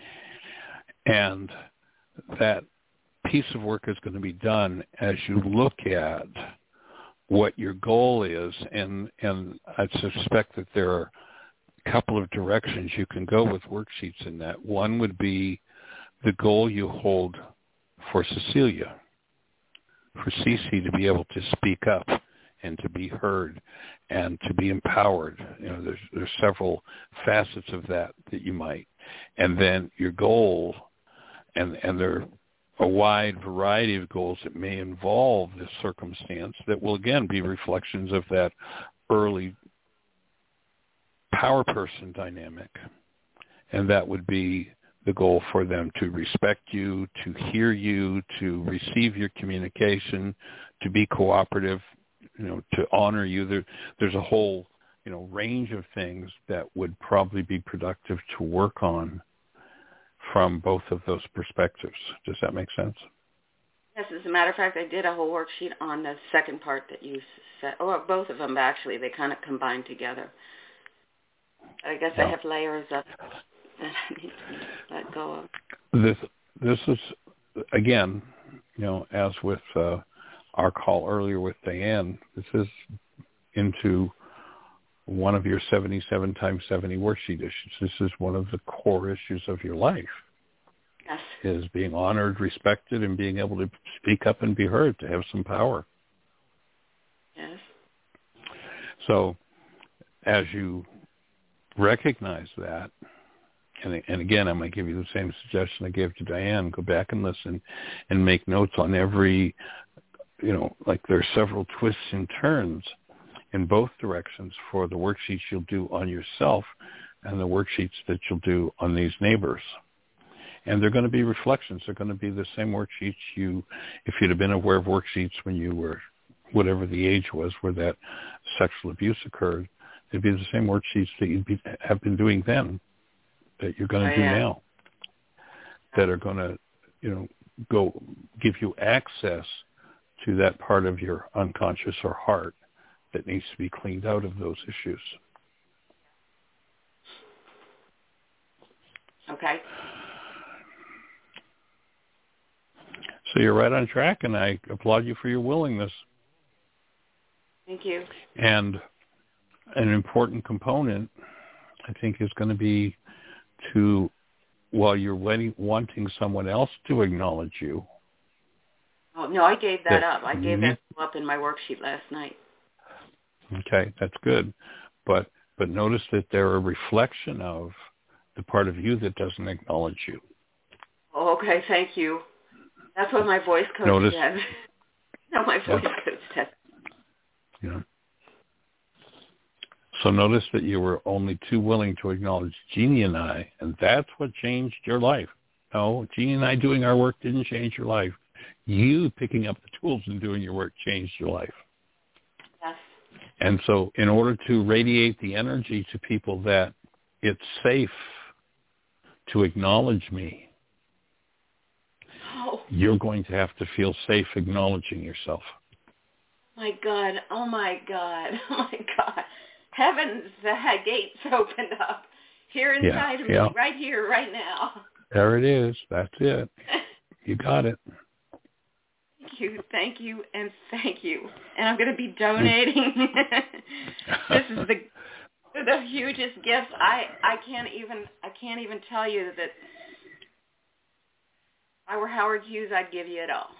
And that piece of work is going to be done as you look at what your goal is, and, and I suspect that there are a couple of directions you can go with worksheets in that. One would be the goal you hold for Cecilia, for Cece to be able to speak up and to be heard and to be empowered. You know, there's there's several facets of that that you might. And then your goal, and, and there are a wide variety of goals that may involve this circumstance that will, again, be reflections of that early power person dynamic. And that would be the goal for them to respect you, to hear you, to receive your communication, to be cooperative, you know, to honor you. There, there's a whole, you know, range of things that would probably be productive to work on from both of those perspectives. Does that make sense? Yes, as a matter of fact, I did a whole worksheet on the second part that you said, or both of them actually. They kind of combine together. I guess yeah. I have layers of that I need to let go of. This, this is, again, you know, as with uh, our call earlier with Diane, this is into one of your seventy-seven times seventy worksheet issues. This is one of the core issues of your life. Yes. Is being honored, respected, and being able to speak up and be heard, to have some power. Yes. So as you recognize that, and, and again, I'm going to give you the same suggestion I gave to Diane, go back and listen and make notes on every, you know, like there are several twists and turns in both directions for the worksheets you'll do on yourself and the worksheets that you'll do on these neighbors. And they're going to be reflections. They're going to be the same worksheets you, if you'd have been aware of worksheets when you were, whatever the age was where that sexual abuse occurred, they'd be the same worksheets that you'd be, have been doing then that you're going to oh, do yeah. now, that are going to, you know, go give you access to that part of your unconscious or heart that needs to be cleaned out of those issues. Okay. So you're right on track, and I applaud you for your willingness. Thank you. And an important component, I think, is going to be to, while you're waiting, wanting someone else to acknowledge you. Oh, no, I gave that, that up. I gave mm-hmm. that up in my worksheet last night. Okay, that's good. But but notice that they're a reflection of the part of you that doesn't acknowledge you. Oh, okay, thank you. That's what my voice coach notice, said. No, my voice yeah. coach said. Yeah. So notice that you were only too willing to acknowledge Jeannie and I, and that's what changed your life. No, Jeannie and I doing our work didn't change your life. You picking up the tools and doing your work changed your life. Yes. And so in order to radiate the energy to people that it's safe to acknowledge me, oh. you're going to have to feel safe acknowledging yourself. My God. Oh, my God. Oh, my God. Heavens, the gates opened up here inside yeah, of me, yeah. right here, right now. There it is. That's it. You got it. Thank you, thank you, and thank you. And I'm going to be donating. This is the the hugest gift. I, I can't even I can't even tell you that if I were Howard Hughes, I'd give you it all.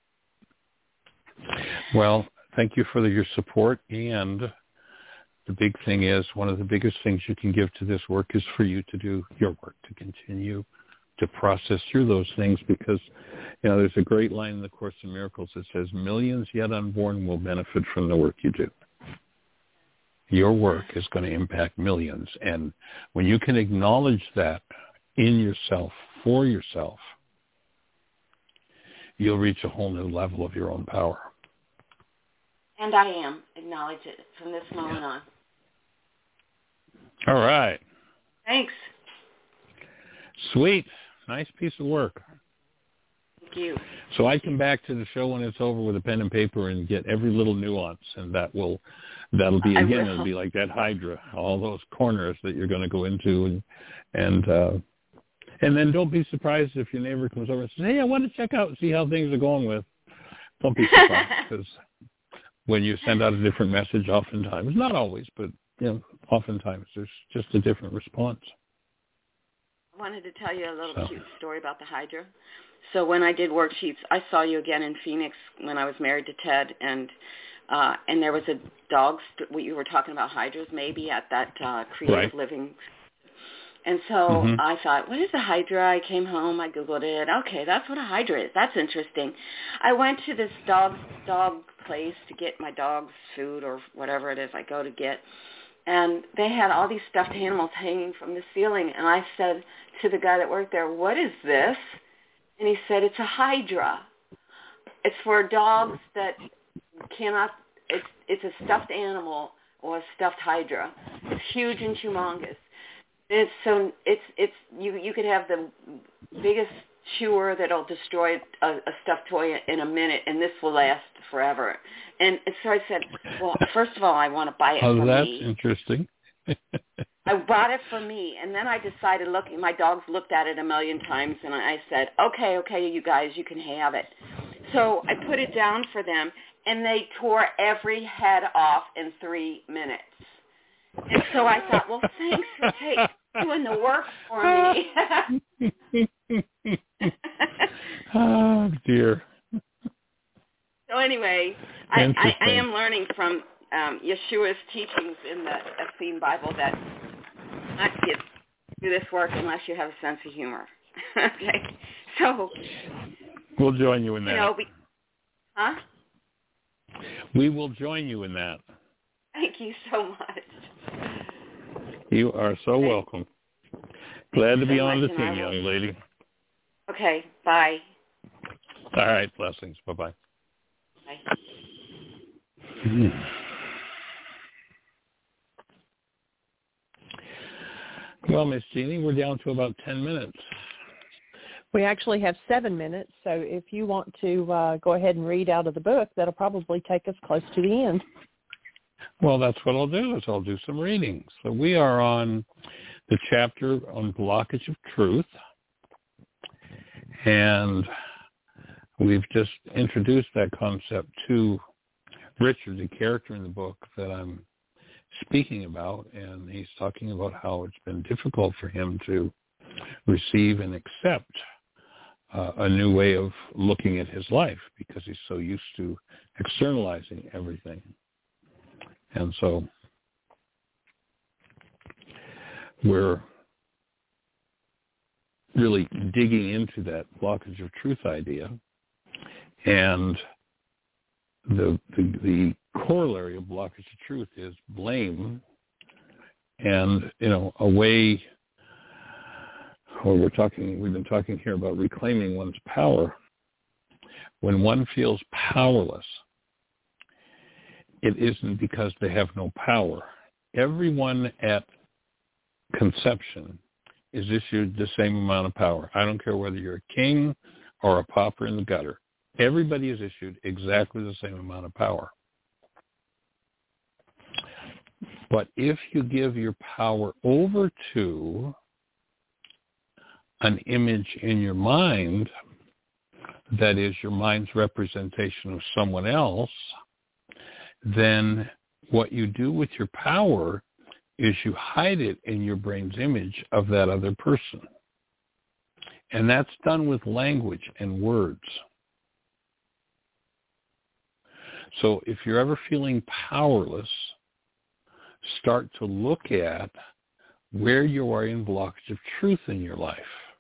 Well, thank you for the, your support. And the big thing is, one of the biggest things you can give to this work is for you to do your work, to continue to process through those things, because, you know, there's a great line in the Course in Miracles that says, millions yet unborn will benefit from the work you do. Your work is going to impact millions. And when you can acknowledge that in yourself, for yourself, you'll reach a whole new level of your own power. And I am. Acknowledge it from this moment yeah. on. All right. Thanks. Sweet. Nice piece of work. Thank you. So I come back to the show when it's over with a pen and paper and get every little nuance, and that will, that'll be, again, it'll be like that Hydra, all those corners that you're going to go into and, and uh, And then don't be surprised if your neighbor comes over and says, hey, I want to check out and see how things are going with. Don't be surprised, because when you send out a different message, oftentimes, not always, but you know, oftentimes there's just a different response. I wanted to tell you a little So. cute story about the Hydra. So when I did worksheets, I saw you again in Phoenix when I was married to Ted, and uh, and there was a dog, st- what you were talking about Hydras maybe at that uh, Creative Right. Living. And so Mm-hmm. I thought, what is a Hydra? I came home, I Googled it. Okay, that's what a Hydra is. That's interesting. I went to this dog dog place to get my dog's food or whatever it is I go to get. And they had all these stuffed animals hanging from the ceiling. And I said to the guy that worked there, what is this? And he said, it's a Hydra. It's for dogs that cannot, it's, it's a stuffed animal or a stuffed Hydra. It's huge and humongous. It's so it's it's you you could have the biggest chewer that'll destroy a, a stuffed toy in a minute, and this will last forever. And, and so I said, well, first of all, I want to buy it Oh, for that's me. interesting. I bought it for me, and then I decided, looking, my dogs looked at it a million times, and I said, okay, okay, you guys, you can have it. So I put it down for them, and they tore every head off in three minutes. And so I thought, well, thanks for take, doing the work for me. Oh, dear. So anyway, I, I, I am learning from um, Yeshua's teachings in the Essene Bible that not to do this work unless you have a sense of humor. Okay, so we'll join you in that. You know, we, huh? We will join you in that. Thank you so much. You are so okay. welcome. Glad to be so on the team, young lady. Okay, bye. All right, blessings. Bye-bye. Bye. Hmm. Well, Miss Jeannie, we're down to about ten minutes. We actually have seven minutes, so if you want to uh, go ahead and read out of the book, that'll probably take us close to the end. Well, that's what I'll do, is I'll do some reading. So we are on the chapter on blockage of truth, and we've just introduced that concept to Richard, the character in the book that I'm speaking about, and he's talking about how it's been difficult for him to receive and accept uh, a new way of looking at his life because he's so used to externalizing everything. And so we're really digging into that blockage of truth idea, and the, the the corollary of blockage of truth is blame, and you know a way. Or we're talking. We've been talking here about reclaiming one's power. When one feels powerless, it isn't because they have no power. Everyone at conception is issued the same amount of power. I don't care whether you're a king or a pauper in the gutter. Everybody is issued exactly the same amount of power. But if you give your power over to an image in your mind that is your mind's representation of someone else, then what you do with your power is you hide it in your brain's image of that other person. And that's done with language and words. So if you're ever feeling powerless, start to look at where you are in blockage of truth in your life.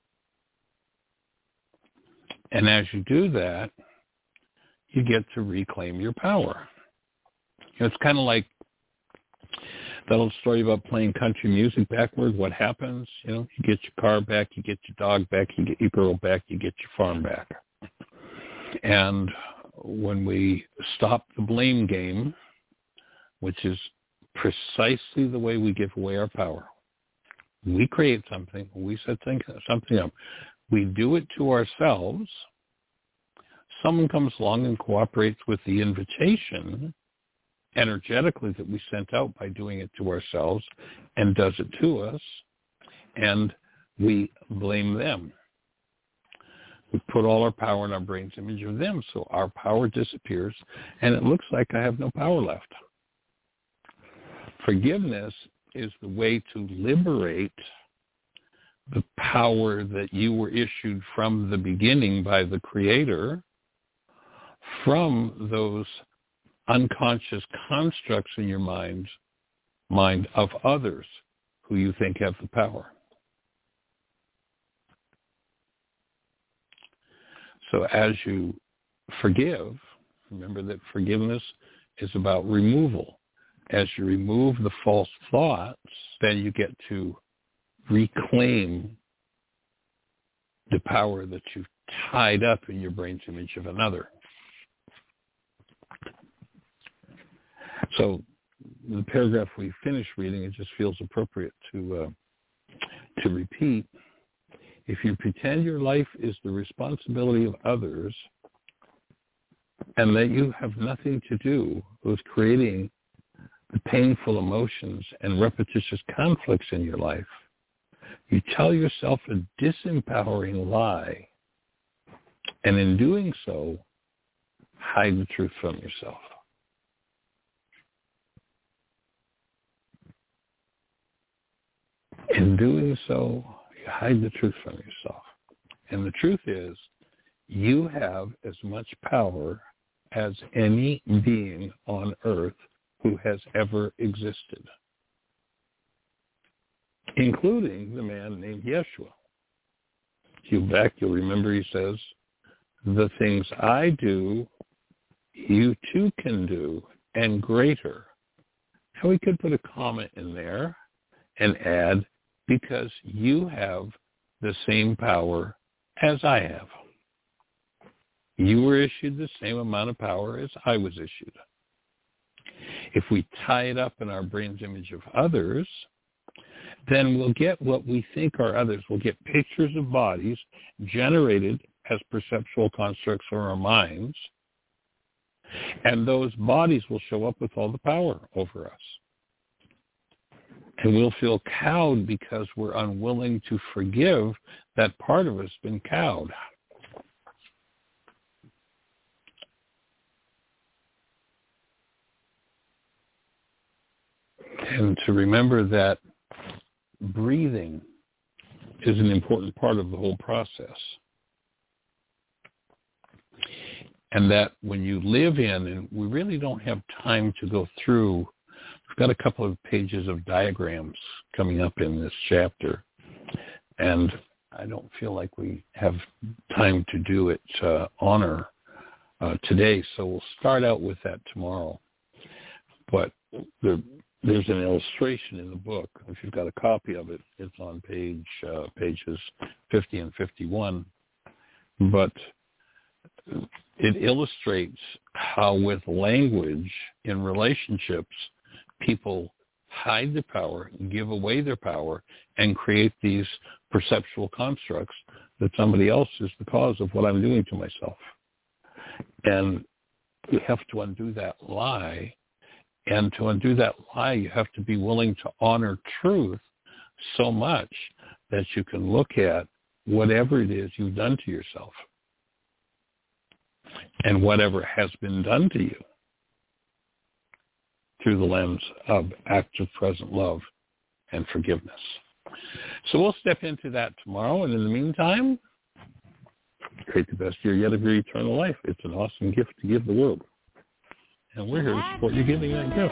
And as you do that, you get to reclaim your power. You know, it's kind of like that old story about playing country music backward. What happens? You know, you get your car back, you get your dog back, you get your girl back, you get your farm back. And when we stop the blame game, which is precisely the way we give away our power, we create something, we set something up, we do it to ourselves, someone comes along and cooperates with the invitation energetically that we sent out by doing it to ourselves and does it to us, and we blame them. We put all our power in our brain's image of them, so our power disappears, and it looks like I have no power left. Forgiveness is the way to liberate the power that you were issued from the beginning by the Creator from those unconscious constructs in your mind, mind of others who you think have the power. So as you forgive, remember that forgiveness is about removal. As you remove the false thoughts, then you get to reclaim the power that you've tied up in your brain's image of another. So the paragraph we finished reading, it just feels appropriate to uh, to repeat. If you pretend your life is the responsibility of others and that you have nothing to do with creating the painful emotions and repetitious conflicts in your life, you tell yourself a disempowering lie, and in doing so, hide the truth from yourself. In doing so, you hide the truth from yourself. And the truth is, you have as much power as any being on earth who has ever existed, including the man named Yeshua. You back, you'll remember he says, the things I do, you too can do, and greater. And we could put a comment in there and add, because you have the same power as I have. You were issued the same amount of power as I was issued. If we tie it up in our brain's image of others, then we'll get what we think are others. We'll get pictures of bodies generated as perceptual constructs from our minds, and those bodies will show up with all the power over us. And we'll feel cowed because we're unwilling to forgive that part of us been cowed. And to remember that breathing is an important part of the whole process. And that when you live in, and we really don't have time to go through, we've got a couple of pages of diagrams coming up in this chapter, and I don't feel like we have time to do it uh, honor uh, today, so we'll start out with that tomorrow. But the There's an illustration in the book. If you've got a copy of it, it's on page uh, pages fifty and fifty-one. But it illustrates how with language in relationships, people hide their power, give away their power, and create these perceptual constructs that somebody else is the cause of what I'm doing to myself. And you have to undo that lie. And to undo that lie, you have to be willing to honor truth so much that you can look at whatever it is you've done to yourself and whatever has been done to you through the lens of active present love and forgiveness. So we'll step into that tomorrow. And in the meantime, create the best year yet of your eternal life. It's an awesome gift to give the world. And we're here to support you giving that gift.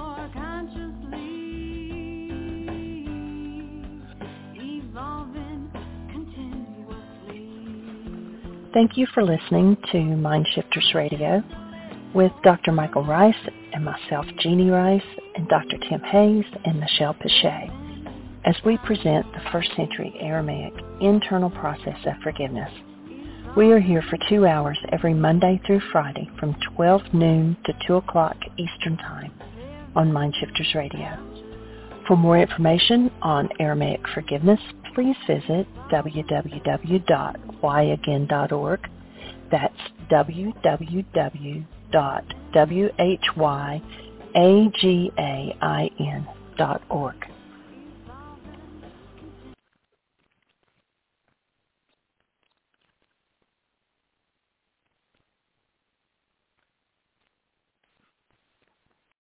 Thank you for listening to Mind Shifters Radio with Doctor Michael Rice and myself, Jeannie Rice, and Doctor Tim Hayes and Michelle Pichet, as we present the first century Aramaic internal process of forgiveness. We are here for two hours every Monday through Friday from twelve noon to two o'clock Eastern Time on Mind Shifters Radio. For more information on Aramaic forgiveness, please visit w w w dot why again dot org. That's w w w dot whyagain dot org.